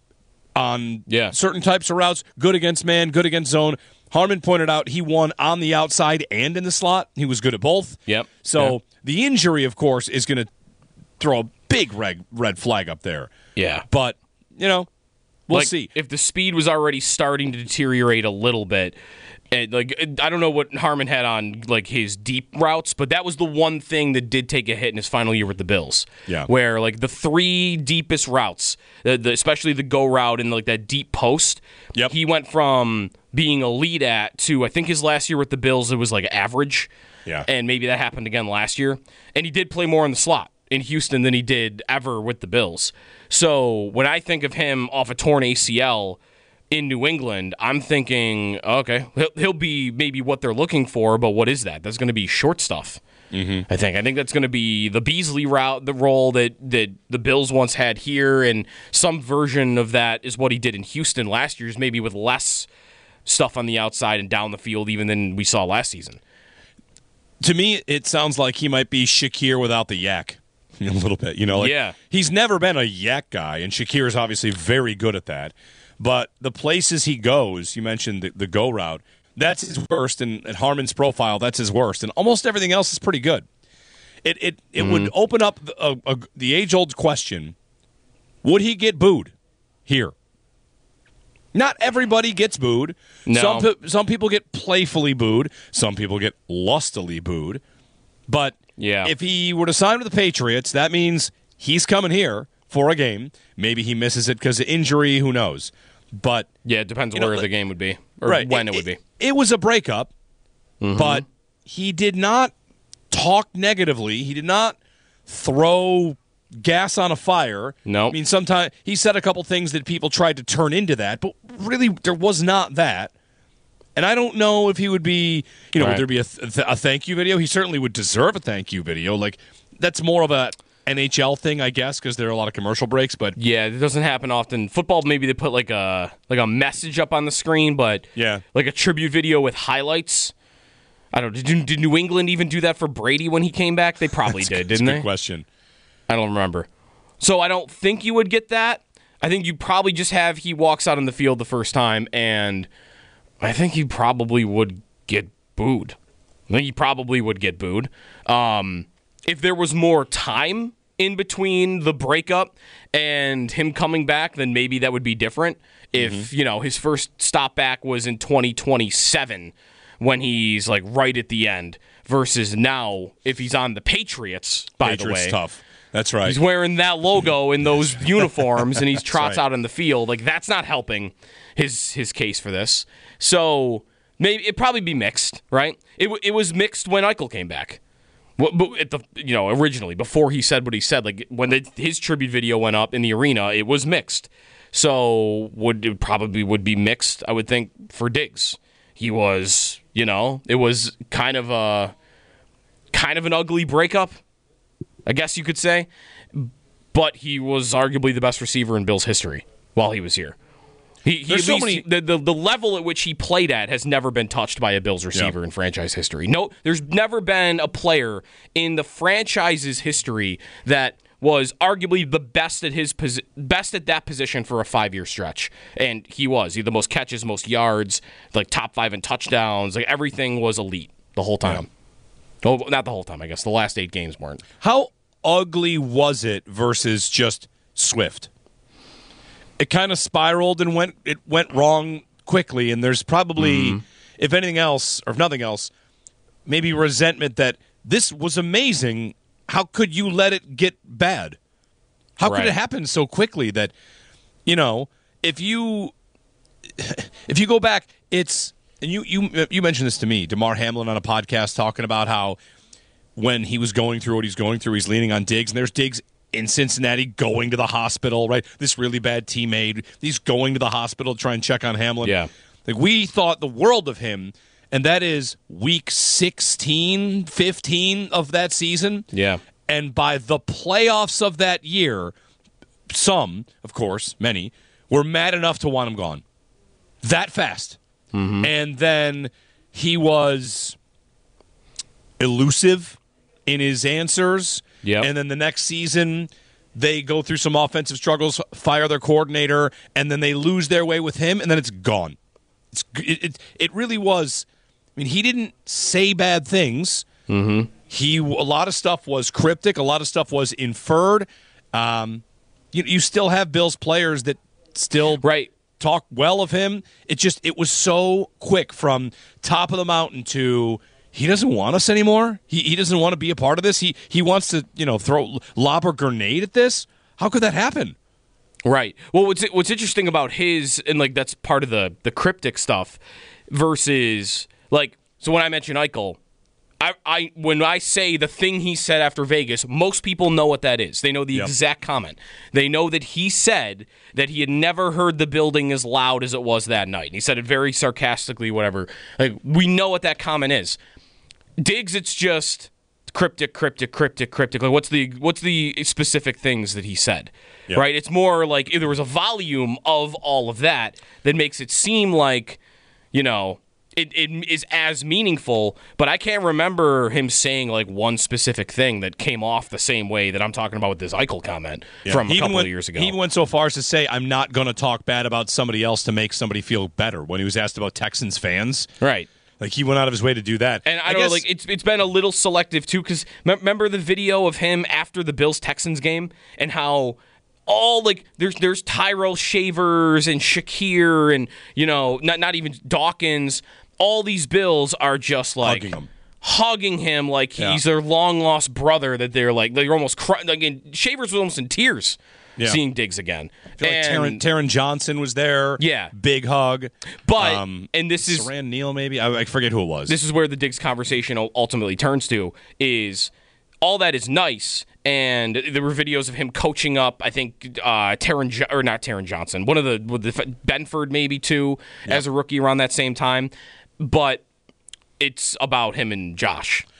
Speaker 14: on
Speaker 9: yeah.
Speaker 14: certain types of routes, good against man, good against zone. Harmon pointed out he won on the outside and in the slot. He was good at both.
Speaker 9: Yep.
Speaker 14: So
Speaker 9: yep.
Speaker 14: the injury, of course, is going to throw a big red, red flag up there.
Speaker 9: Yeah.
Speaker 14: But, you know, we'll
Speaker 9: like,
Speaker 14: see.
Speaker 9: If the speed was already starting to deteriorate a little bit, and like I don't know what Harmon had on like his deep routes, but that was the one thing that did take a hit in his final year with the Bills.
Speaker 14: Yeah,
Speaker 9: where like the three deepest routes, the, the, especially the go route and like that deep post,
Speaker 14: yep.
Speaker 9: he went from being elite at to I think his last year with the Bills it was like average.
Speaker 14: Yeah,
Speaker 9: and maybe that happened again last year. And he did play more in the slot in Houston than he did ever with the Bills. So when I think of him off a torn A C L in New England, I'm thinking, okay, he'll, he'll be maybe what they're looking for, but what is that? That's going to be short stuff.
Speaker 14: Mm-hmm.
Speaker 9: I think. I think that's going to be the Beasley route, the role that, that the Bills once had here, and some version of that is what he did in Houston last year, maybe with less stuff on the outside and down the field even than we saw last season.
Speaker 14: To me, it sounds like he might be Shakir without the yak. A little bit, you know. Like,
Speaker 9: yeah.
Speaker 14: He's never been a yak guy, and Shakir is obviously very good at that. But the places he goes, you mentioned the, the go route, that's his worst. And at Harmon's profile, that's his worst. And almost everything else is pretty good. It it, it mm-hmm. would open up the, a, a, the age-old question, would he get booed here? Not everybody gets booed.
Speaker 9: No.
Speaker 14: Some, some people get playfully booed. Some people get lustily booed. But
Speaker 9: yeah.
Speaker 14: if he were to sign with the Patriots, that means he's coming here for a game. Maybe he misses it because of injury. Who knows? But
Speaker 9: yeah, it depends where know, the game would be or
Speaker 14: right,
Speaker 9: when
Speaker 14: it,
Speaker 9: it would be.
Speaker 14: It, it was a breakup,
Speaker 9: mm-hmm.
Speaker 14: but he did not talk negatively. He did not throw gas on a fire.
Speaker 9: No.
Speaker 14: I mean, sometimes he said a couple things that people tried to turn into that, but really there was not that. And I don't know if he would be, you know,
Speaker 9: right.
Speaker 14: would there be a, th- a thank you video? He certainly would deserve a thank you video. Like, that's more of a N H L thing, I guess, because there are a lot of commercial breaks. But
Speaker 9: yeah, it doesn't happen often. Football, maybe they put like a like a message up on the screen, but
Speaker 14: yeah,
Speaker 9: like a tribute video with highlights. I don't know. Did, did New England even do that for Brady when he came back? They probably
Speaker 14: that's,
Speaker 9: did,
Speaker 14: that's
Speaker 9: didn't
Speaker 14: a
Speaker 9: they?
Speaker 14: Good question.
Speaker 9: I don't remember. So I don't think you would get that. I think you probably just have he walks out on the field the first time, and I think you probably would get booed. I think you probably would get booed. Um, if there was more time in between the breakup and him coming back, then maybe that would be different. If, mm-hmm. you know, his first stop back was in twenty twenty-seven when he's, like, right at the end versus now if he's on the Patriots, by
Speaker 14: Patriots
Speaker 9: the way.
Speaker 14: tough. That's right.
Speaker 9: He's wearing that logo in those uniforms, and he trots
Speaker 14: right.
Speaker 9: out in the field. Like, that's not helping his his case for this. So maybe it'd probably be mixed, right? It it was mixed when Eichel came back. But at the you know originally before he said what he said, like when the, his tribute video went up in the arena, it was mixed. So would it probably would be mixed? I would think for Diggs, he was you know it was kind of a kind of an ugly breakup, I guess you could say. But he was arguably the best receiver in Bills history while he was here. He, he
Speaker 14: so
Speaker 9: least,
Speaker 14: many...
Speaker 9: the, the the level at which he played at has never been touched by a Bills receiver
Speaker 14: yeah.
Speaker 9: in franchise history. No, there's never been a player in the franchise's history that was arguably the best at his posi- best at that position for a five-year stretch, and he was. He had the most catches, most yards, like top five in touchdowns. Like everything was elite the whole time. Yeah. Oh, not the whole time, I guess. The last eight games weren't.
Speaker 14: How ugly was it versus just Swift? It kind of spiraled and went it went wrong quickly, and there's probably, mm-hmm. if anything else, or if nothing else, maybe resentment that this was amazing. How could you let it get bad? How
Speaker 9: right.
Speaker 14: could it happen so quickly that, you know, if you if you go back, it's and you you you mentioned this to me, Damar Hamlin on a podcast talking about how when he was going through what he's going through, he's leaning on Diggs, and there's Diggs in Cincinnati going to the hospital, right? This really bad teammate. He's going to the hospital to try and check on Hamlin.
Speaker 9: Yeah.
Speaker 14: Like, we thought the world of him, and that is week sixteen, fifteen of that season.
Speaker 9: Yeah.
Speaker 14: And by the playoffs of that year, some, of course, many, were mad enough to want him gone. That fast.
Speaker 9: Mm-hmm.
Speaker 14: And then he was elusive in his answers.
Speaker 9: Yep.
Speaker 14: And then the next season, they go through some offensive struggles, fire their coordinator, and then they lose their way with him, and then it's gone. It's it it, it really was. I mean, he didn't say bad things.
Speaker 9: Mm-hmm.
Speaker 14: He a lot of stuff was cryptic. A lot of stuff was inferred. Um, you you still have Bills players that still
Speaker 9: right.
Speaker 14: talk well of him. It just it was so quick from top of the mountain to. He doesn't want us anymore. He he doesn't want to be a part of this. He he wants to, you know, throw lob a grenade at this. How could that happen?
Speaker 9: Right. Well, what's what's interesting about his and like that's part of the the cryptic stuff versus like so when I mention Eichel, I I when I say the thing he said after Vegas, most people know what that is. They know the yep. exact comment. They know that he said that he had never heard the building as loud as it was that night. And he said it very sarcastically, whatever. Like we know what that comment is. Diggs, it's just cryptic, cryptic, cryptic, cryptic. Like, what's the what's the specific things that he said, yep. right? It's more like if there was a volume of all of that that makes it seem like, you know, it, it is as meaningful. But I can't remember him saying like one specific thing that came off the same way that I'm talking about with this Eichel comment yeah. from a couple
Speaker 14: went,
Speaker 9: of years ago.
Speaker 14: He even went so far as to say, "I'm not going to talk bad about somebody else to make somebody feel better." When he was asked about Texans fans,
Speaker 9: right?
Speaker 14: Like, he went out of his way to do that.
Speaker 9: And I,
Speaker 14: I
Speaker 9: don't
Speaker 14: guess,
Speaker 9: know, like, it's it's been a little selective, too, because remember the video of him after the Bills-Texans game and how all, like, there's there's Tyrell Shavers and Shakir and, you know, not, not even Dawkins. All these Bills are just, like,
Speaker 14: hugging him,
Speaker 9: hugging him like
Speaker 14: yeah.
Speaker 9: he's their long-lost brother that they're, like, they're almost crying. Like, and Shavers was almost in tears. Yeah. Seeing Diggs again.
Speaker 14: I feel like Taron, Taron Johnson was there.
Speaker 9: Yeah.
Speaker 14: Big hug.
Speaker 9: But,
Speaker 14: um,
Speaker 9: and this is...
Speaker 14: Saran Neal, maybe? I, I forget who it was.
Speaker 9: This is where the Diggs conversation ultimately turns to, is all that is nice, and there were videos of him coaching up, I think, uh, Taron, jo- or not Taron Johnson, one of the, the Benford maybe, too, yeah. as a rookie around that same time. But it's about him and Josh.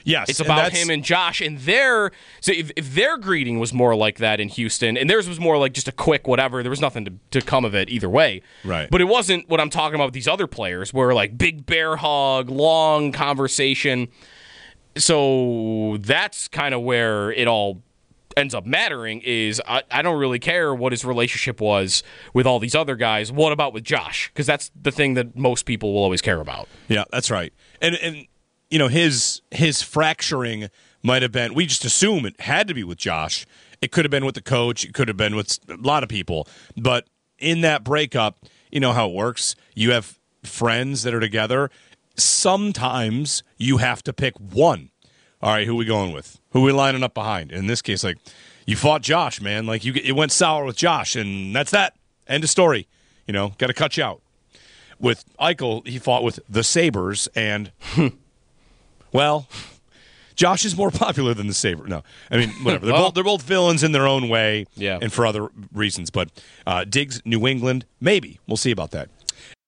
Speaker 14: Yes,
Speaker 9: it's
Speaker 14: and
Speaker 9: about
Speaker 14: that's-
Speaker 9: him and Josh, and their so if, if their greeting was more like that in Houston, and theirs was more like just a quick whatever, there was nothing to, to come of it either way.
Speaker 14: Right.
Speaker 9: But it wasn't what I'm talking about with these other players, where like big bear hug, long conversation. So that's kind of where it all ends up mattering. Is I, I don't really care what his relationship was with all these other guys. What about with Josh? Because that's the thing that most people will always care about.
Speaker 14: Yeah, that's right. And and. You know, his his fracturing might have been, we just assume it had to be with Josh. It could have been with the coach. It could have been with a lot of people. But in that breakup, you know how it works. You have friends that are together. Sometimes you have to pick one. All right, who are we going with? Who are we lining up behind? In this case, like, you fought Josh, man. Like, you it went sour with Josh, and that's that. End of story. You know, got to cut you out. With Eichel, he fought with the Sabres, and... Well, Josh is more popular than the Sabre. No, I mean, whatever. They're,
Speaker 9: well,
Speaker 14: both, they're both villains in their own way
Speaker 9: yeah.
Speaker 14: and for other reasons. But uh, Diggs, New England, maybe. We'll see about that.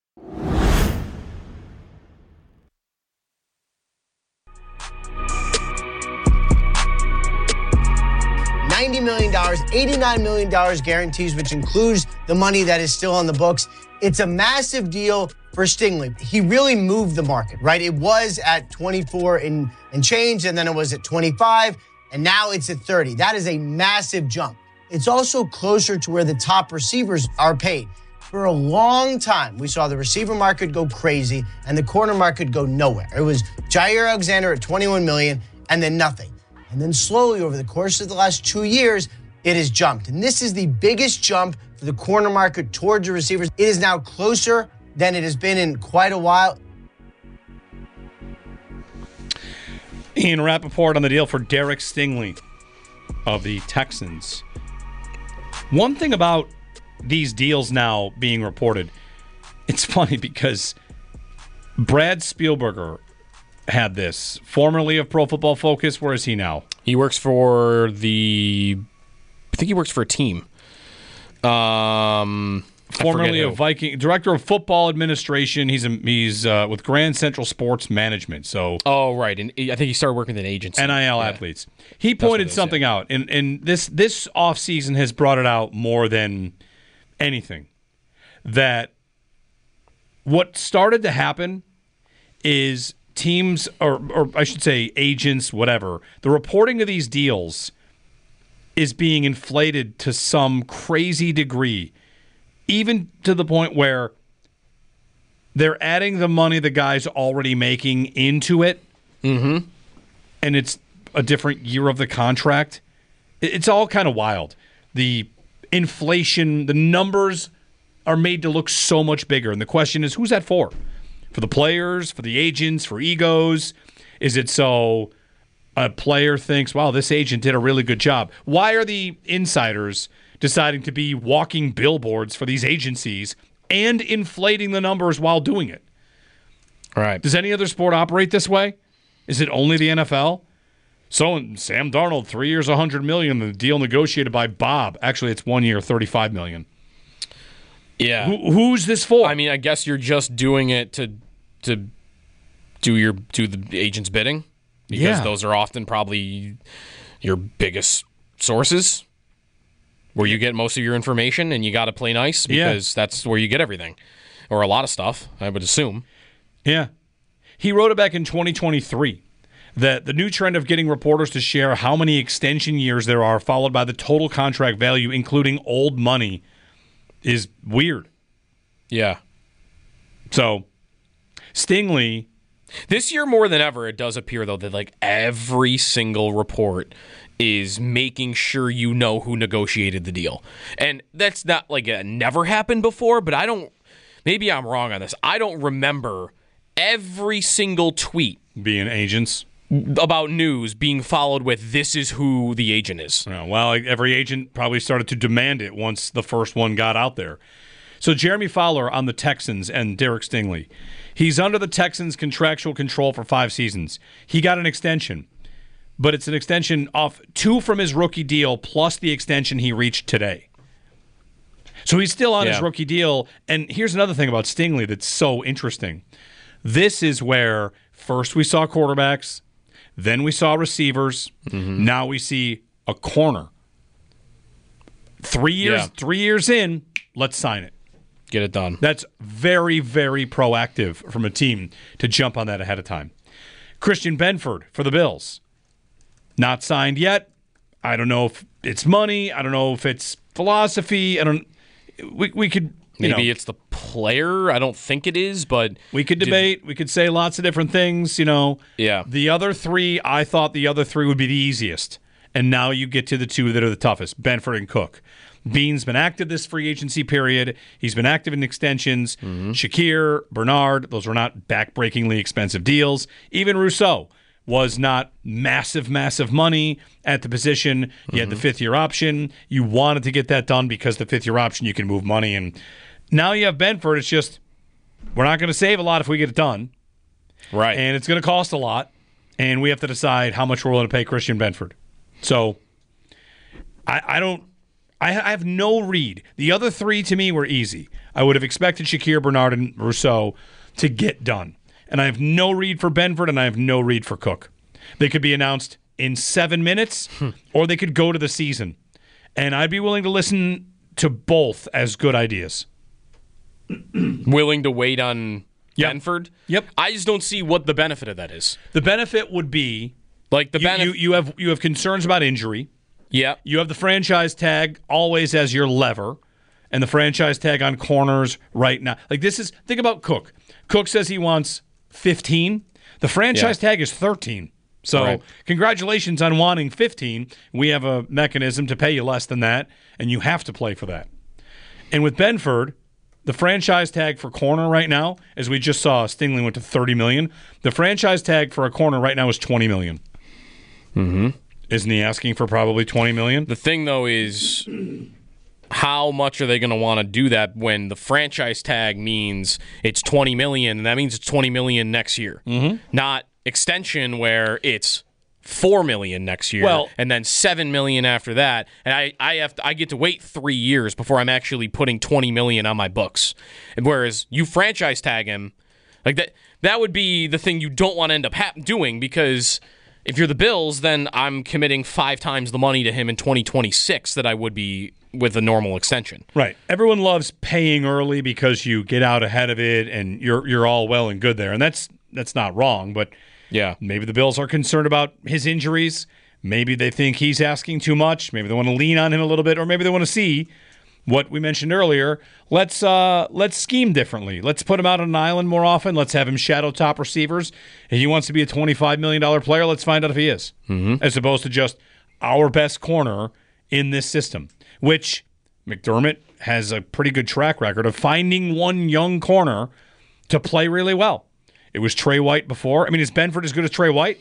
Speaker 15: ninety million dollars, eighty-nine million dollars guarantees, which includes the money that is still on the books. It's a massive deal for Stingley. He really moved the market, right? It was at twenty-four and, and change, and then it was at twenty-five, and now it's at thirty. That is a massive jump. It's also closer to where the top receivers are paid. For a long time, we saw the receiver market go crazy and the corner market go nowhere. It was Jair Alexander at twenty-one million dollars and then nothing. And then slowly over the course of the last two years, it has jumped. And this is the biggest jump for the corner market towards the receivers. It is now closer than it has been in quite a while.
Speaker 8: Ian Rappaport on the deal for Derek Stingley of the Texans. One thing about these deals now being reported, it's funny because Brad Spielberger had this, formerly of Pro Football Focus. Where is he now?
Speaker 9: He works for the, I think he works for a team. Um,
Speaker 8: formerly of Viking, director of football administration. He's a, he's uh, with Grand Central Sports Management. So,
Speaker 9: oh right, and I think he started working with an agency.
Speaker 8: N I L
Speaker 9: yeah.
Speaker 8: athletes. He pointed is, something yeah. out, and and this this offseason has brought it out more than anything. That what started to happen is teams, or or I should say agents, whatever, the reporting of these deals is being inflated to some crazy degree, even to the point where they're adding the money the guy's already making into it,
Speaker 9: mm-hmm.
Speaker 8: and it's a different year of the contract. It's all kind of wild. The inflation, the numbers are made to look so much bigger, and the question is, who's that for? For the players, for the agents, for egos? Is it so a player thinks, wow, this agent did a really good job? Why are the insiders deciding to be walking billboards for these agencies and inflating the numbers while doing it?
Speaker 9: All right.
Speaker 8: Does any other sport operate this way? Is it only the N F L? So Sam Darnold, three years, one hundred million dollars, the deal negotiated by Bob. Actually, it's one year, thirty-five million dollars.
Speaker 9: Yeah.
Speaker 8: Who, who's this for?
Speaker 9: I mean, I guess you're just doing it to to do your do the agent's bidding, because
Speaker 8: yeah.
Speaker 9: those are often probably your biggest sources where you get most of your information, and you got to play nice because yeah. that's where you get everything, or a lot of stuff, I would assume.
Speaker 8: Yeah. He wrote it back in twenty twenty-three that the new trend of getting reporters to share how many extension years there are, followed by the total contract value, including old money, is weird.
Speaker 9: Yeah.
Speaker 8: So, Stingley.
Speaker 9: This year more than ever, it does appear, though, that like every single report is making sure you know who negotiated the deal. And that's not like it never happened before, but I don't, maybe I'm wrong on this. I don't remember every single tweet
Speaker 8: being agents
Speaker 9: about news being followed with, this is who the agent is.
Speaker 8: Oh, well, every agent probably started to demand it once the first one got out there. So Jeremy Fowler on the Texans and Derek Stingley. He's under the Texans' contractual control for five seasons. He got an extension, but it's an extension off two from his rookie deal plus the extension he reached today. So he's still on
Speaker 9: yeah.
Speaker 8: his rookie deal. And here's another thing about Stingley that's so interesting. This is where first we saw quarterbacks, Then we saw receivers. Mm-hmm. Now we see a corner. Three years, yeah. three years in, let's sign it.
Speaker 9: Get it done.
Speaker 8: That's very, very proactive from a team to jump on that ahead of time. Christian Benford for the Bills. Not signed yet. I don't know if it's money. I don't know if it's philosophy. I don't. We we could you
Speaker 9: maybe
Speaker 8: know,
Speaker 9: it's the player. I don't think it is, but
Speaker 8: we could debate. Did, we could say lots of different things. You know.
Speaker 9: Yeah.
Speaker 8: The other three, I thought the other three would be the easiest, and now you get to the two that are the toughest: Benford and Cook. Bean's been active this free agency period. He's been active in extensions. Mm-hmm. Shakir, Bernard, those were not back-breakingly expensive deals. Even Rousseau was not massive, massive money at the position. Mm-hmm. You had the fifth-year option. You wanted to get that done because the fifth-year option, you can move money. And now you have Benford. It's just, we're not going to save a lot if we get it done.
Speaker 9: Right.
Speaker 8: And it's going to cost a lot. And we have to decide how much we're willing to pay Christian Benford. So, I, I don't... I have no read. The other three, to me, were easy. I would have expected Shakir, Bernard, and Rousseau to get done. And I have no read for Benford, and I have no read for Cook. They could be announced in seven minutes, hmm. or they could go to the season. And I'd be willing to listen to both as good ideas.
Speaker 9: Willing to wait on
Speaker 8: yep.
Speaker 9: Benford?
Speaker 8: Yep.
Speaker 9: I just don't see what the benefit of that is.
Speaker 8: The benefit would be...
Speaker 9: like the
Speaker 8: you,
Speaker 9: benefit.
Speaker 8: You, you, have, you have concerns about injury.
Speaker 9: Yeah.
Speaker 8: You have the franchise tag always as your lever, and the franchise tag on corners right now. Like this is, think about Cook. Cook says he wants fifteen. The franchise yeah. tag is thirteen. So right. congratulations on wanting fifteen. We have a mechanism to pay you less than that, and you have to play for that. And with Benford, the franchise tag for corner right now, as we just saw, Stingley went to thirty million dollars. The franchise tag for a corner right now is twenty million dollars.
Speaker 9: Mm-hmm.
Speaker 8: Isn't he asking for probably twenty million dollars?
Speaker 9: The thing, though, is how much are they going to want to do that when the franchise tag means it's twenty million dollars, and that means it's twenty million dollars next year.
Speaker 8: Mm-hmm.
Speaker 9: Not extension where it's four million dollars next year
Speaker 8: well,
Speaker 9: and then seven million dollars after that. And I, I have to, I get to wait three years before I'm actually putting twenty million dollars on my books. Whereas you franchise tag him, like that, that would be the thing you don't want to end up ha- doing because – if you're the Bills, then I'm committing five times the money to him in twenty twenty-six that I would be with a normal extension.
Speaker 8: Right. Everyone loves paying early because you get out ahead of it and you're you're all well and good there. And that's that's not wrong, but
Speaker 9: yeah,
Speaker 8: maybe the Bills are concerned about his injuries. Maybe they think he's asking too much. Maybe they want to lean on him a little bit, or maybe they want to see what we mentioned earlier. Let's uh, let's scheme differently. Let's put him out on an island more often. Let's have him shadow top receivers. If he wants to be a twenty-five million dollars player, let's find out if he is.
Speaker 9: Mm-hmm.
Speaker 8: As opposed to just our best corner in this system, which McDermott has a pretty good track record of finding one young corner to play really well. It was Trey White before. I mean, is Benford as good as Trey White?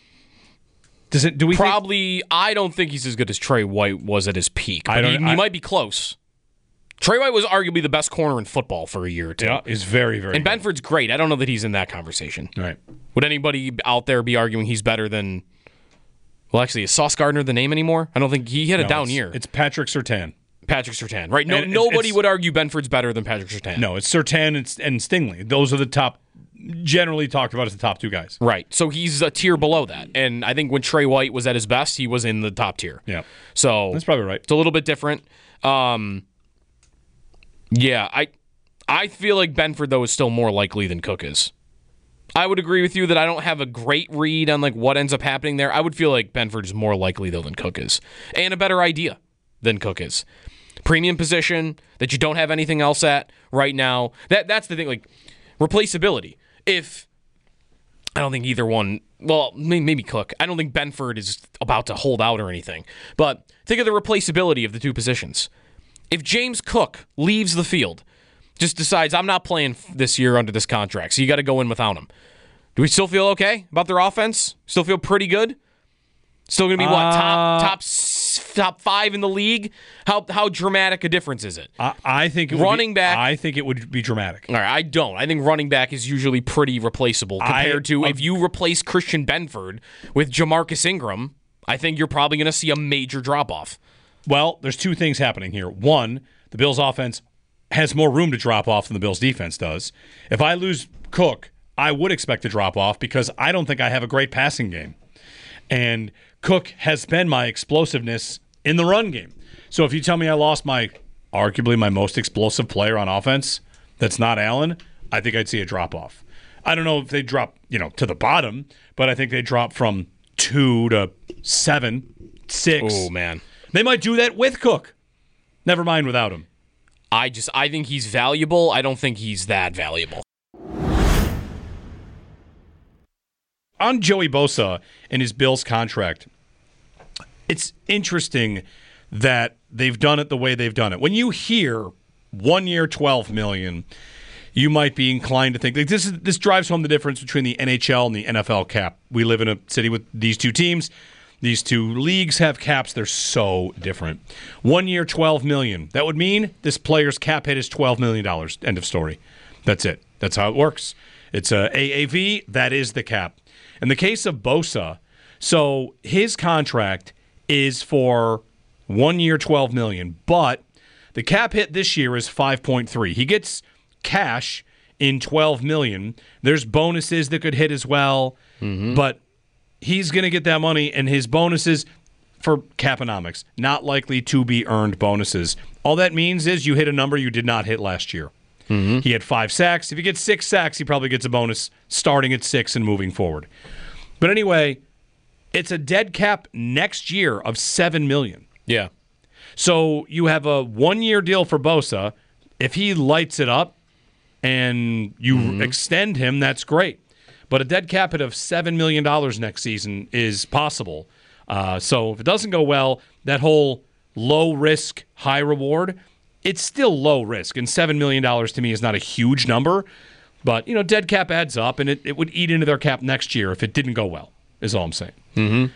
Speaker 8: Does it? Do we
Speaker 9: Probably,
Speaker 8: think-
Speaker 9: I don't think he's as good as Trey White was at his peak. But
Speaker 8: I don't,
Speaker 9: he, he
Speaker 8: I,
Speaker 9: might be close. Trey White was arguably the best corner in football for a year or two.
Speaker 8: Yeah, is very, very
Speaker 9: And
Speaker 8: good.
Speaker 9: Benford's great. I don't know that he's in that conversation.
Speaker 8: Right.
Speaker 9: Would anybody out there be arguing he's better than... Well, actually, is Sauce Gardner the name anymore? I don't think... He had a
Speaker 8: no,
Speaker 9: down
Speaker 8: it's,
Speaker 9: year.
Speaker 8: It's Patrick Surtain.
Speaker 9: Patrick Surtain, right? No,
Speaker 8: And it's-
Speaker 9: nobody
Speaker 8: it's-
Speaker 9: would argue Benford's better than Patrick Surtain.
Speaker 8: No, it's Surtain and, and Stingley. Those are the top... Generally talked about as the top two guys.
Speaker 9: Right. So he's a tier below that. And I think when Trey White was at his best, he was in the top tier.
Speaker 8: Yeah.
Speaker 9: So...
Speaker 8: That's probably right.
Speaker 9: It's a little bit different. Um... Yeah, I I feel like Benford, though, is still more likely than Cook is. I would agree with you that I don't have a great read on like what ends up happening there. I would feel like Benford is more likely, though, than Cook is. And a better idea than Cook is. Premium position that you don't have anything else at right now. That That's the thing, like replaceability. If, I don't think either one, well, maybe Cook. I don't think Benford is about to hold out or anything. But think of the replaceability of the two positions. If James Cook leaves the field, just decides, I'm not playing this year under this contract, so you got to go in without him. Do we still feel okay about their offense? Still feel pretty good? Still going to be, what, top top top five in the league? How how dramatic a difference is it?
Speaker 8: I, I think it would
Speaker 9: running
Speaker 8: be,
Speaker 9: back.
Speaker 8: I think it would be dramatic.
Speaker 9: All right, I don't. I think running back is usually pretty replaceable compared
Speaker 8: I,
Speaker 9: to
Speaker 8: I,
Speaker 9: if you replace Christian Benford with Jamarcus Ingram. I think you're probably going to see a major drop off.
Speaker 8: Well, there's two things happening here. One, the Bills' offense has more room to drop off than the Bills' defense does. If I lose Cook, I would expect to drop off because I don't think I have a great passing game. And Cook has been my explosiveness in the run game. So if you tell me I lost my, arguably my most explosive player on offense, that's not Allen, I think I'd see a drop-off. I don't know if they drop, you know, to the bottom, but I think they drop from two to seven, six.
Speaker 9: Oh, man.
Speaker 8: They might do that with Cook. Never mind without him.
Speaker 9: I just, I think he's valuable. I don't think he's that valuable.
Speaker 8: On Joey Bosa and his Bills contract, it's interesting that they've done it the way they've done it. When you hear one year, twelve million dollars, you might be inclined to think like this is this drives home the difference between the N H L and the N F L cap. We live in a city with these two teams. These two leagues have caps. They're so different. One year, twelve million dollars. That would mean this player's cap hit is twelve million dollars. End of story. That's it. That's how it works. It's a A A V. That is the cap. In the case of Bosa, so his contract is for one year, twelve million dollars, but the cap hit this year is five point three. He gets cash in twelve million dollars. There's bonuses that could hit as well, mm-hmm. but he's going to get that money, and his bonuses for Caponomics, not likely to be earned bonuses. All that means is you hit a number you did not hit last year. Mm-hmm. He had five sacks. If he gets six sacks, he probably gets a bonus starting at six and moving forward. But anyway, it's a dead cap next year of seven million dollars.
Speaker 9: Yeah.
Speaker 8: So you have a one-year deal for Bosa. If he lights it up and you mm-hmm. extend him, that's great. But a dead cap hit of seven million dollars next season is possible. Uh, so if it doesn't go well, that whole low-risk, high-reward, it's still low risk. And seven million dollars to me is not a huge number. But, you know, dead cap adds up, and it, it would eat into their cap next year if it didn't go well, is all I'm saying.
Speaker 9: Mm-hmm.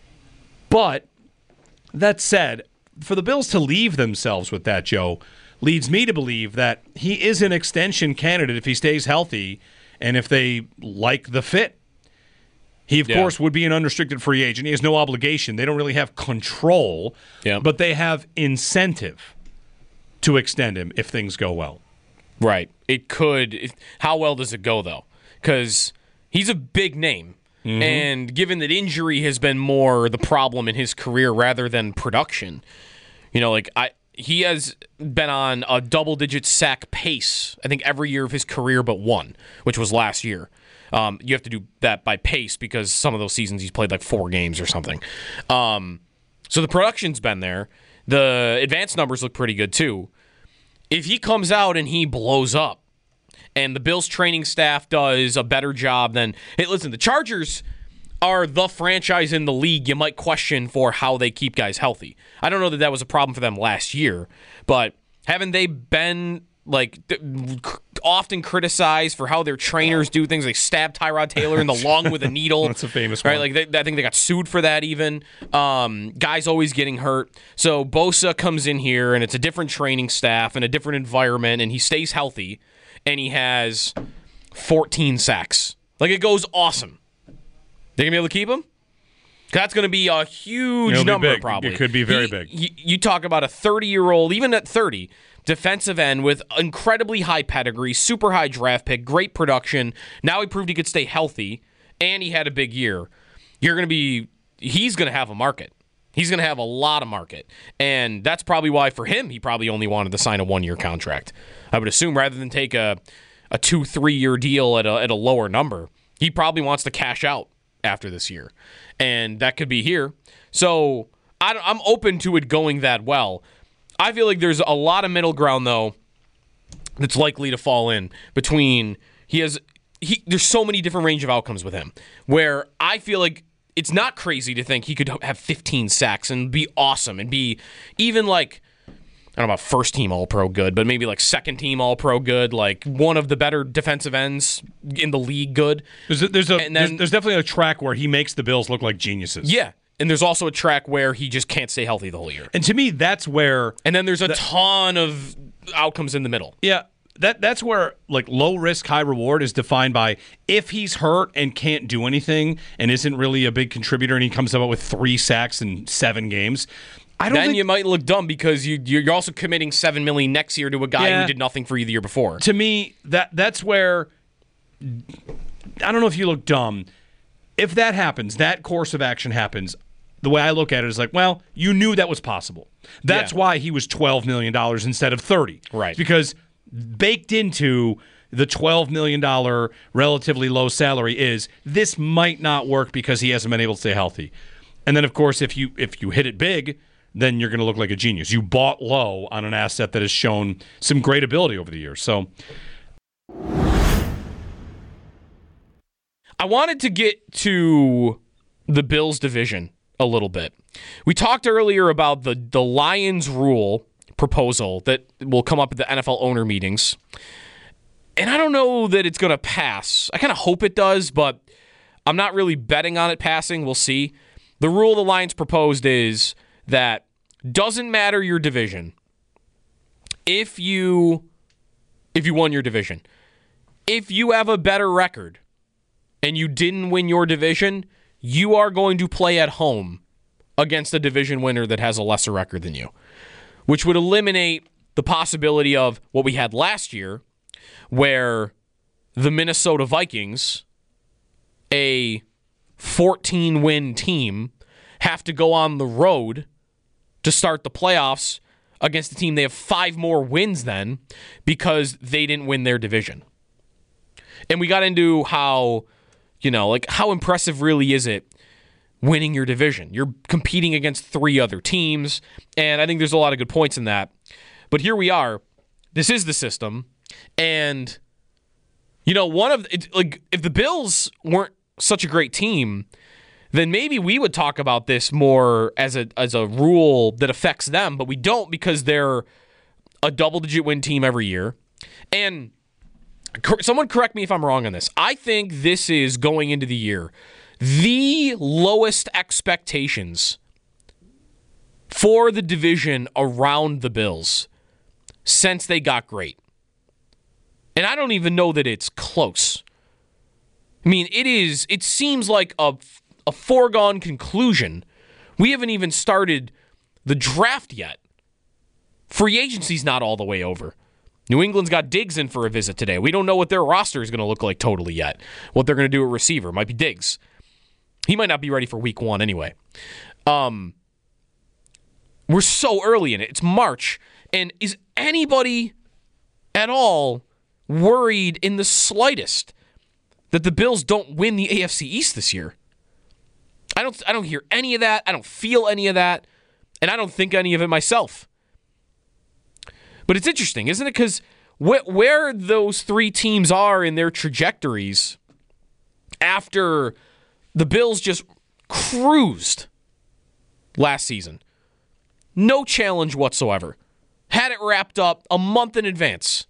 Speaker 8: But that said, for the Bills to leave themselves with that, Joe, leads me to believe that he is an extension candidate if he stays healthy and if they like the fit. He, of yeah. course, would be an unrestricted free agent. He has no obligation. They don't really have control,
Speaker 9: yeah.
Speaker 8: but they have incentive to extend him if things go well.
Speaker 9: Right. It could. How well does it go, though? Because he's a big name. Mm-hmm. And given that injury has been more the problem in his career rather than production, you know, like I, he has been on a double-digit sack pace, I think, every year of his career but one, which was last year. Um, you have to do that by pace because some of those seasons he's played like four games or something. Um, so the production's been there. The advanced numbers look pretty good, too. If he comes out and he blows up and the Bills training staff does a better job than... Hey, listen, the Chargers are the franchise in the league you might question for how they keep guys healthy. I don't know that that was a problem for them last year, but haven't they been like often criticized for how their trainers do things? They stab Tyrod Taylor in the lung with a needle.
Speaker 8: That's a famous
Speaker 9: right?
Speaker 8: one.
Speaker 9: Like they, I think they got sued for that even. Um, guys always getting hurt. So Bosa comes in here, and it's a different training staff and a different environment, and he stays healthy, and he has fourteen sacks. Like, it goes awesome. They going to be able to keep him? That's going to be a huge
Speaker 8: It'll
Speaker 9: number,
Speaker 8: big.
Speaker 9: probably.
Speaker 8: It could be very
Speaker 9: he,
Speaker 8: big.
Speaker 9: He, you talk about a thirty-year-old, even at thirty, defensive end with incredibly high pedigree, super high draft pick, great production. Now he proved he could stay healthy, and he had a big year. You're going to be, he's going to have a market. He's going to have a lot of market. And that's probably why, for him, he probably only wanted to sign a one-year contract. I would assume rather than take a, a two, three-year deal at a, at a lower number, he probably wants to cash out after this year. And that could be here. So I don't, I'm open to it going that well. I feel like there's a lot of middle ground, though, that's likely to fall in between he has he there's so many different range of outcomes with him where I feel like it's not crazy to think he could have fifteen sacks and be awesome and be even like, I don't know about first team All-Pro good, but maybe like second team All-Pro good, like one of the better defensive ends in the league good.
Speaker 8: There's a, there's, a,
Speaker 9: then,
Speaker 8: there's, there's definitely a track where he makes the Bills look like geniuses.
Speaker 9: Yeah. And there's also a track where he just can't stay healthy the whole year.
Speaker 8: And to me, that's where...
Speaker 9: And then there's a
Speaker 8: the,
Speaker 9: ton of outcomes in the middle.
Speaker 8: Yeah, that that's where like low risk, high reward is defined by if he's hurt and can't do anything and isn't really a big contributor and he comes up with three sacks in seven games... I don't
Speaker 9: then
Speaker 8: think,
Speaker 9: you might look dumb because you, you're also committing seven million dollars next year to a guy
Speaker 8: yeah,
Speaker 9: who did nothing for you the year before.
Speaker 8: To me, that that's where... I don't know if you look dumb... if that happens, that course of action happens, the way I look at it is like, well, you knew that was possible. That's
Speaker 9: Yeah.
Speaker 8: why he was twelve million dollars instead of thirty.
Speaker 9: Right.
Speaker 8: Because baked into the twelve million dollars relatively low salary is this might not work because he hasn't been able to stay healthy. And then, of course, if you if you hit it big, then you're going to look like a genius. You bought low on an asset that has shown some great ability over the years. So
Speaker 9: I wanted to get to the Bills division a little bit. We talked earlier about the, the Lions rule proposal that will come up at the N F L owner meetings. And I don't know that it's going to pass. I kind of hope it does, but I'm not really betting on it passing. We'll see. The rule the Lions proposed is that doesn't matter your division. If you if you won your division, if you have a better record and you didn't win your division, you are going to play at home against a division winner that has a lesser record than you, which would eliminate the possibility of what we had last year, where the Minnesota Vikings, a fourteen-win team, have to go on the road to start the playoffs against a team they have five more wins than because they didn't win their division. And we got into how, you know, like how impressive really is it winning your division? You're competing against three other teams, and I think there's a lot of good points in that. But here we are. This is the system, and you know, one of it, like if the Bills weren't such a great team, then maybe we would talk about this more as a as a rule that affects them, but we don't because they're a double-digit win team every year. And someone correct me if I'm wrong on this. I think this is going into the year the lowest expectations for the division around the Bills since they got great. And I don't even know that it's close. I mean, it is, it seems like a, a foregone conclusion. We haven't even started the draft yet. Free agency's not all the way over. New England's got Diggs in for a visit today. We don't know what their roster is going to look like totally yet. What they're going to do at receiver. Might be Diggs. He might not be ready for week one anyway. Um, we're so early in it. It's March. And is anybody at all worried in the slightest that the Bills don't win the A F C East this year? I don't I don't hear any of that. I don't feel any of that. And I don't think any of it myself. But it's interesting, isn't it? Because wh- where those three teams are in their trajectories after the Bills just cruised last season. No challenge whatsoever. Had it wrapped up a month in advance.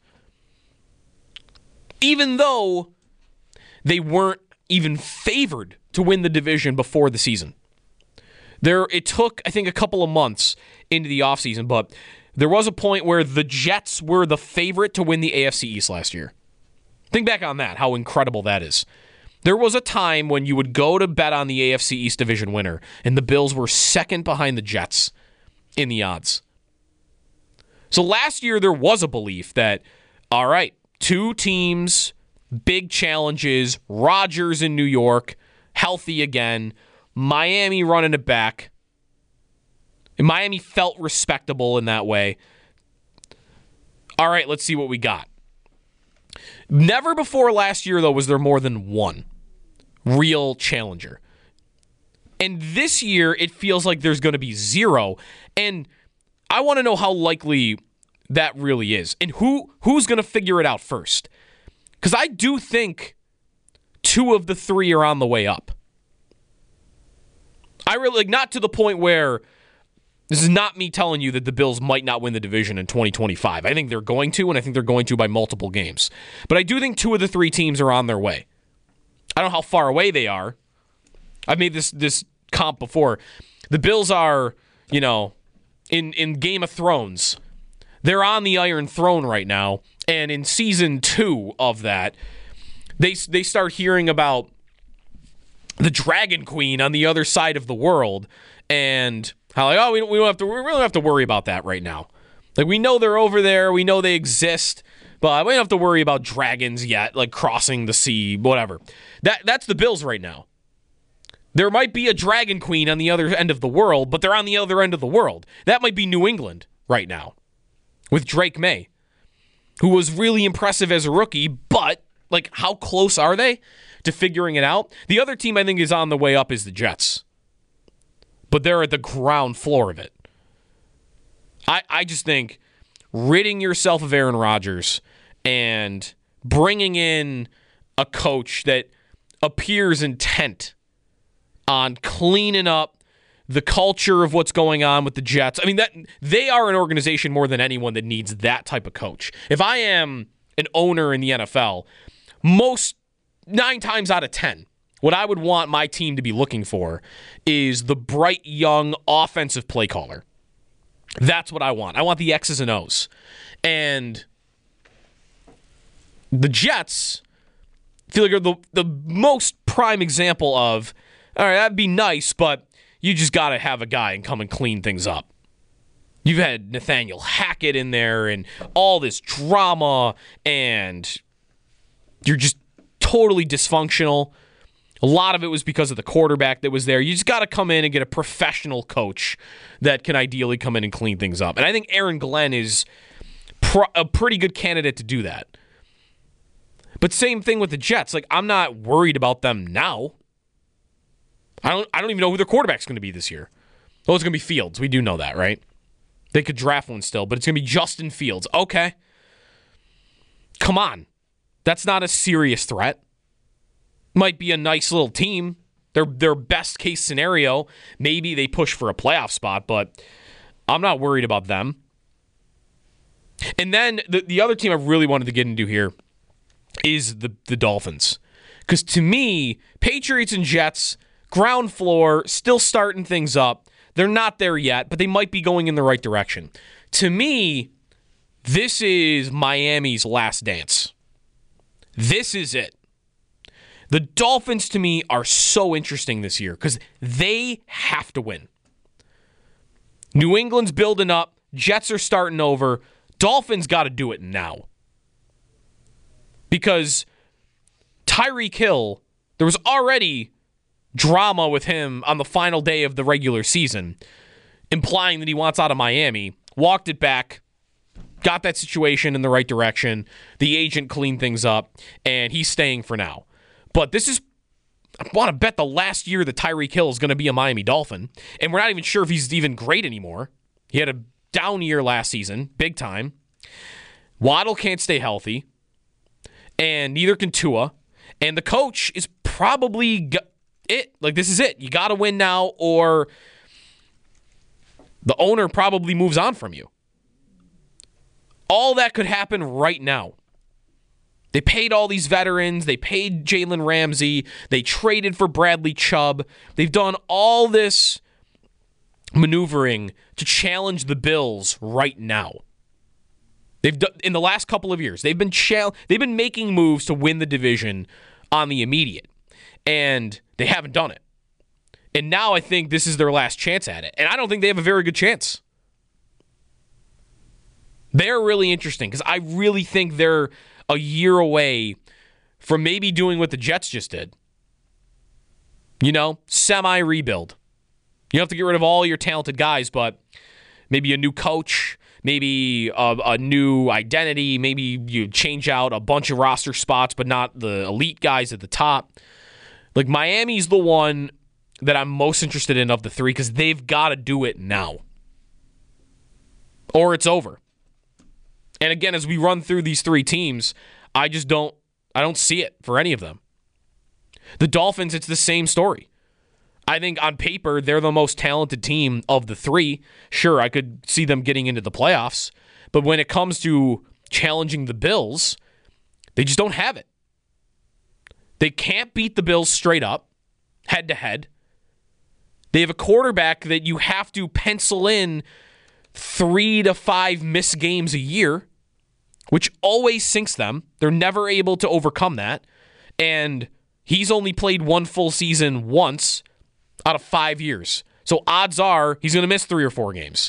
Speaker 9: Even though they weren't even favored to win the division before the season. There, it took, I think, a couple of months into the offseason, but there was a point where the Jets were the favorite to win the A F C East last year. Think back on that, how incredible that is. There was a time when you would go to bet on the A F C East division winner, and the Bills were second behind the Jets in the odds. So last year, there was a belief that, all right, two teams, big challenges, Rodgers in New York, healthy again, Miami running it back. And Miami felt respectable in that way. All right, let's see what we got. Never before last year, though, was there more than one real challenger. And this year, it feels like there's going to be zero. And I want to know how likely that really is. And who who's going to figure it out first. Because I do think two of the three are on the way up. I really, like, not to the point where this is not me telling you that the Bills might not win the division in twenty twenty-five. I think they're going to, and I think they're going to by multiple games. But I do think two of the three teams are on their way. I don't know how far away they are. I've made this this comp before. The Bills are, you know, in, in Game of Thrones. They're on the Iron Throne right now. And in season two of that, they they start hearing about the Dragon Queen on the other side of the world. And how, like, oh, we don't, we don't have to, we really don't have to worry about that right now. Like, we know they're over there. We know they exist. But we don't have to worry about dragons yet, like crossing the sea, whatever. That That's the Bills right now. There might be a Dragon Queen on the other end of the world, but they're on the other end of the world. That might be New England right now with Drake May, who was really impressive as a rookie, but like, how close are they to figuring it out? The other team I think is on the way up is the Jets, but they're at the ground floor of it. I, I just think ridding yourself of Aaron Rodgers and bringing in a coach that appears intent on cleaning up the culture of what's going on with the Jets. I mean, that they are an organization more than anyone that needs that type of coach. If I am an owner in the N F L, most nine times out of ten, what I would want my team to be looking for is the bright, young offensive play caller. That's what I want. I want the X's and O's. And the Jets feel like are the, the most prime example of, all right, that'd be nice, but you just got to have a guy and come and clean things up. You've had Nathaniel Hackett in there and all this drama, and you're just totally dysfunctional. A lot of it was because of the quarterback that was there. You just got to come in and get a professional coach that can ideally come in and clean things up. And I think Aaron Glenn is pro- a pretty good candidate to do that. But same thing with the Jets. Like, I'm not worried about them now. I don't I don't even know who their quarterback's going to be this year. Oh, it's going to be Fields. We do know that, right? They could draft one still, but it's going to be Justin Fields. Okay. Come on. That's not a serious threat. Might be a nice little team. Their their best case scenario, maybe they push for a playoff spot, but I'm not worried about them. And then the, the other team I really wanted to get into here is the, the Dolphins. Because to me, Patriots and Jets, ground floor, still starting things up. They're not there yet, but they might be going in the right direction. To me, this is Miami's last dance. This is it. The Dolphins, to me, are so interesting this year because they have to win. New England's building up. Jets are starting over. Dolphins got to do it now. Because Tyreek Hill, there was already drama with him on the final day of the regular season, implying that he wants out of Miami. Walked it back. Got that situation in the right direction. The agent cleaned things up, and he's staying for now. But this is, I want to bet the last year that Tyreek Hill is going to be a Miami Dolphin, and we're not even sure if he's even great anymore. He had a down year last season, big time. Waddle can't stay healthy, and neither can Tua. And the coach is probably it. Like, this is it. You got to win now, or the owner probably moves on from you. All that could happen right now. They paid all these veterans. They paid Jalen Ramsey. They traded for Bradley Chubb. They've done all this maneuvering to challenge the Bills right now. They've done, in the last couple of years, they've been chal- they've been making moves to win the division on the immediate, and they haven't done it. And now I think this is their last chance at it, and I don't think they have a very good chance. They're really interesting because I really think they're a year away from maybe doing what the Jets just did. You know, semi-rebuild. You have to get rid of all your talented guys, but maybe a new coach, maybe a, a new identity, maybe you change out a bunch of roster spots, but not the elite guys at the top. Like, Miami's the one that I'm most interested in of the three because they've got to do it now. Or it's over. And again, as we run through these three teams, I just don't I don't see it for any of them. The Dolphins, it's the same story. I think on paper, they're the most talented team of the three. Sure, I could see them getting into the playoffs. But when it comes to challenging the Bills, they just don't have it. They can't beat the Bills straight up, head to head. They have a quarterback that you have to pencil in three to five missed games a year, which always sinks them. They're never able to overcome that. And he's only played one full season once out of five years. So odds are he's going to miss three or four games.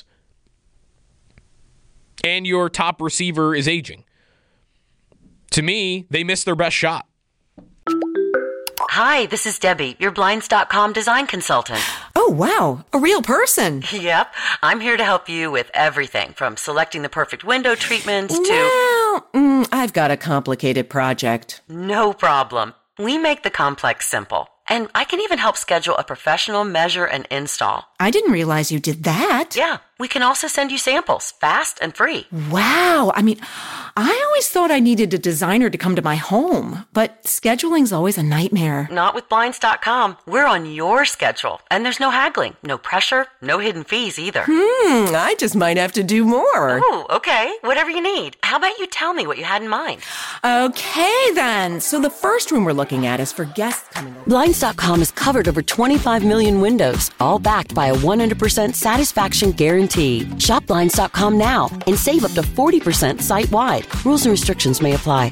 Speaker 9: And your top receiver is aging. To me, they missed their best shot.
Speaker 6: Hi, this is Debbie, your Blinds dot com design consultant.
Speaker 5: Oh, wow. A real person.
Speaker 6: Yep. I'm here to help you with everything from selecting the perfect window treatments to...
Speaker 5: Well, mm, I've got a complicated project.
Speaker 6: No problem. We make the complex simple. And I can even help schedule a professional measure and install.
Speaker 5: I didn't realize you did that.
Speaker 6: Yeah. We can also send you samples, fast and free.
Speaker 5: Wow. I mean, I always thought I needed a designer to come to my home, but scheduling's always a nightmare.
Speaker 6: Not with Blinds dot com. We're on your schedule, and there's no haggling, no pressure, no hidden fees either.
Speaker 5: Hmm, I just might have to do more.
Speaker 6: Oh, okay. Whatever you need. How about you tell me what you had in mind?
Speaker 5: Okay, then. So the first room we're looking at is for guests coming over.
Speaker 6: Blinds dot com has covered over twenty-five million windows, all backed by a one hundred percent satisfaction guarantee. Shop Blinds dot com now and save up to forty percent site-wide. Rules and restrictions may apply.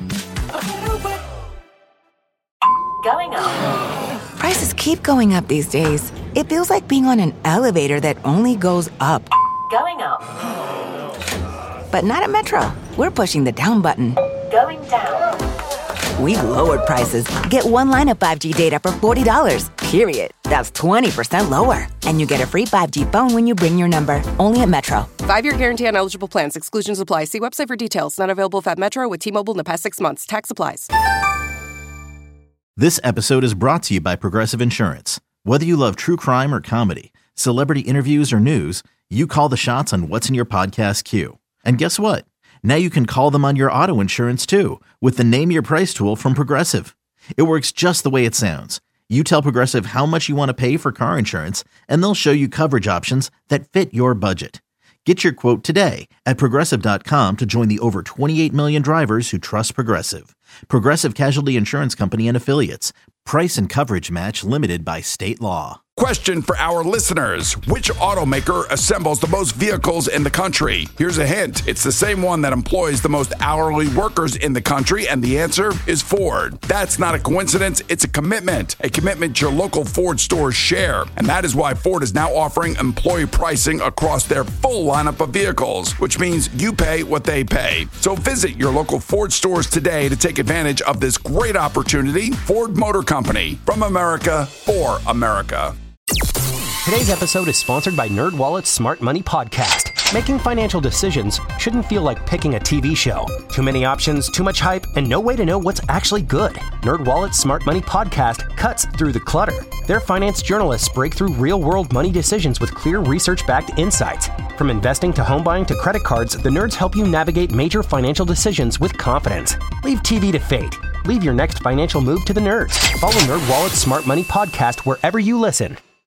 Speaker 11: Going up. Prices keep going up these days. It feels like being on an elevator that only goes up.
Speaker 16: Going up.
Speaker 11: But not at Metro. We're pushing the down button.
Speaker 16: Going down.
Speaker 11: We've lowered prices. Get one line of five G data for forty dollars, period. That's twenty percent lower. And you get a free five G phone when you bring your number. Only at Metro.
Speaker 12: Five-year guarantee on eligible plans. Exclusions apply. See website for details. Not available at Metro with T-Mobile in the past six months. Tax applies.
Speaker 13: This episode is brought to you by Progressive Insurance. Whether you love true crime or comedy, celebrity interviews or news, you call the shots on what's in your podcast queue. And guess what? Now you can call them on your auto insurance too with the Name Your Price tool from Progressive. It works just the way it sounds. You tell Progressive how much you want to pay for car insurance, and they'll show you coverage options that fit your budget. Get your quote today at Progressive dot com to join the over twenty-eight million drivers who trust Progressive. Progressive Casualty Insurance Company and Affiliates. Price and coverage match limited by state law.
Speaker 17: Question for our listeners. Which automaker assembles the most vehicles in the country? Here's a hint. It's the same one that employs the most hourly workers in the country, and the answer is Ford. That's not a coincidence. It's a commitment. A commitment your local Ford stores share. And that is why Ford is now offering employee pricing across their full lineup of vehicles, which means you pay what they pay. So visit your local Ford stores today to take advantage of this great opportunity. Ford Motor Company. From America, for America.
Speaker 18: Today's episode is sponsored by NerdWallet's Smart Money Podcast. Making financial decisions shouldn't feel like picking a T V show. Too many options, too much hype, and no way to know what's actually good. NerdWallet's Smart Money Podcast cuts through the clutter. Their finance journalists break through real-world money decisions with clear research-backed insights. From investing to home buying to credit cards, the nerds help you navigate major financial decisions with confidence. Leave T V to fate. Leave your next financial move to the nerds. Follow NerdWallet's Smart Money Podcast wherever you listen.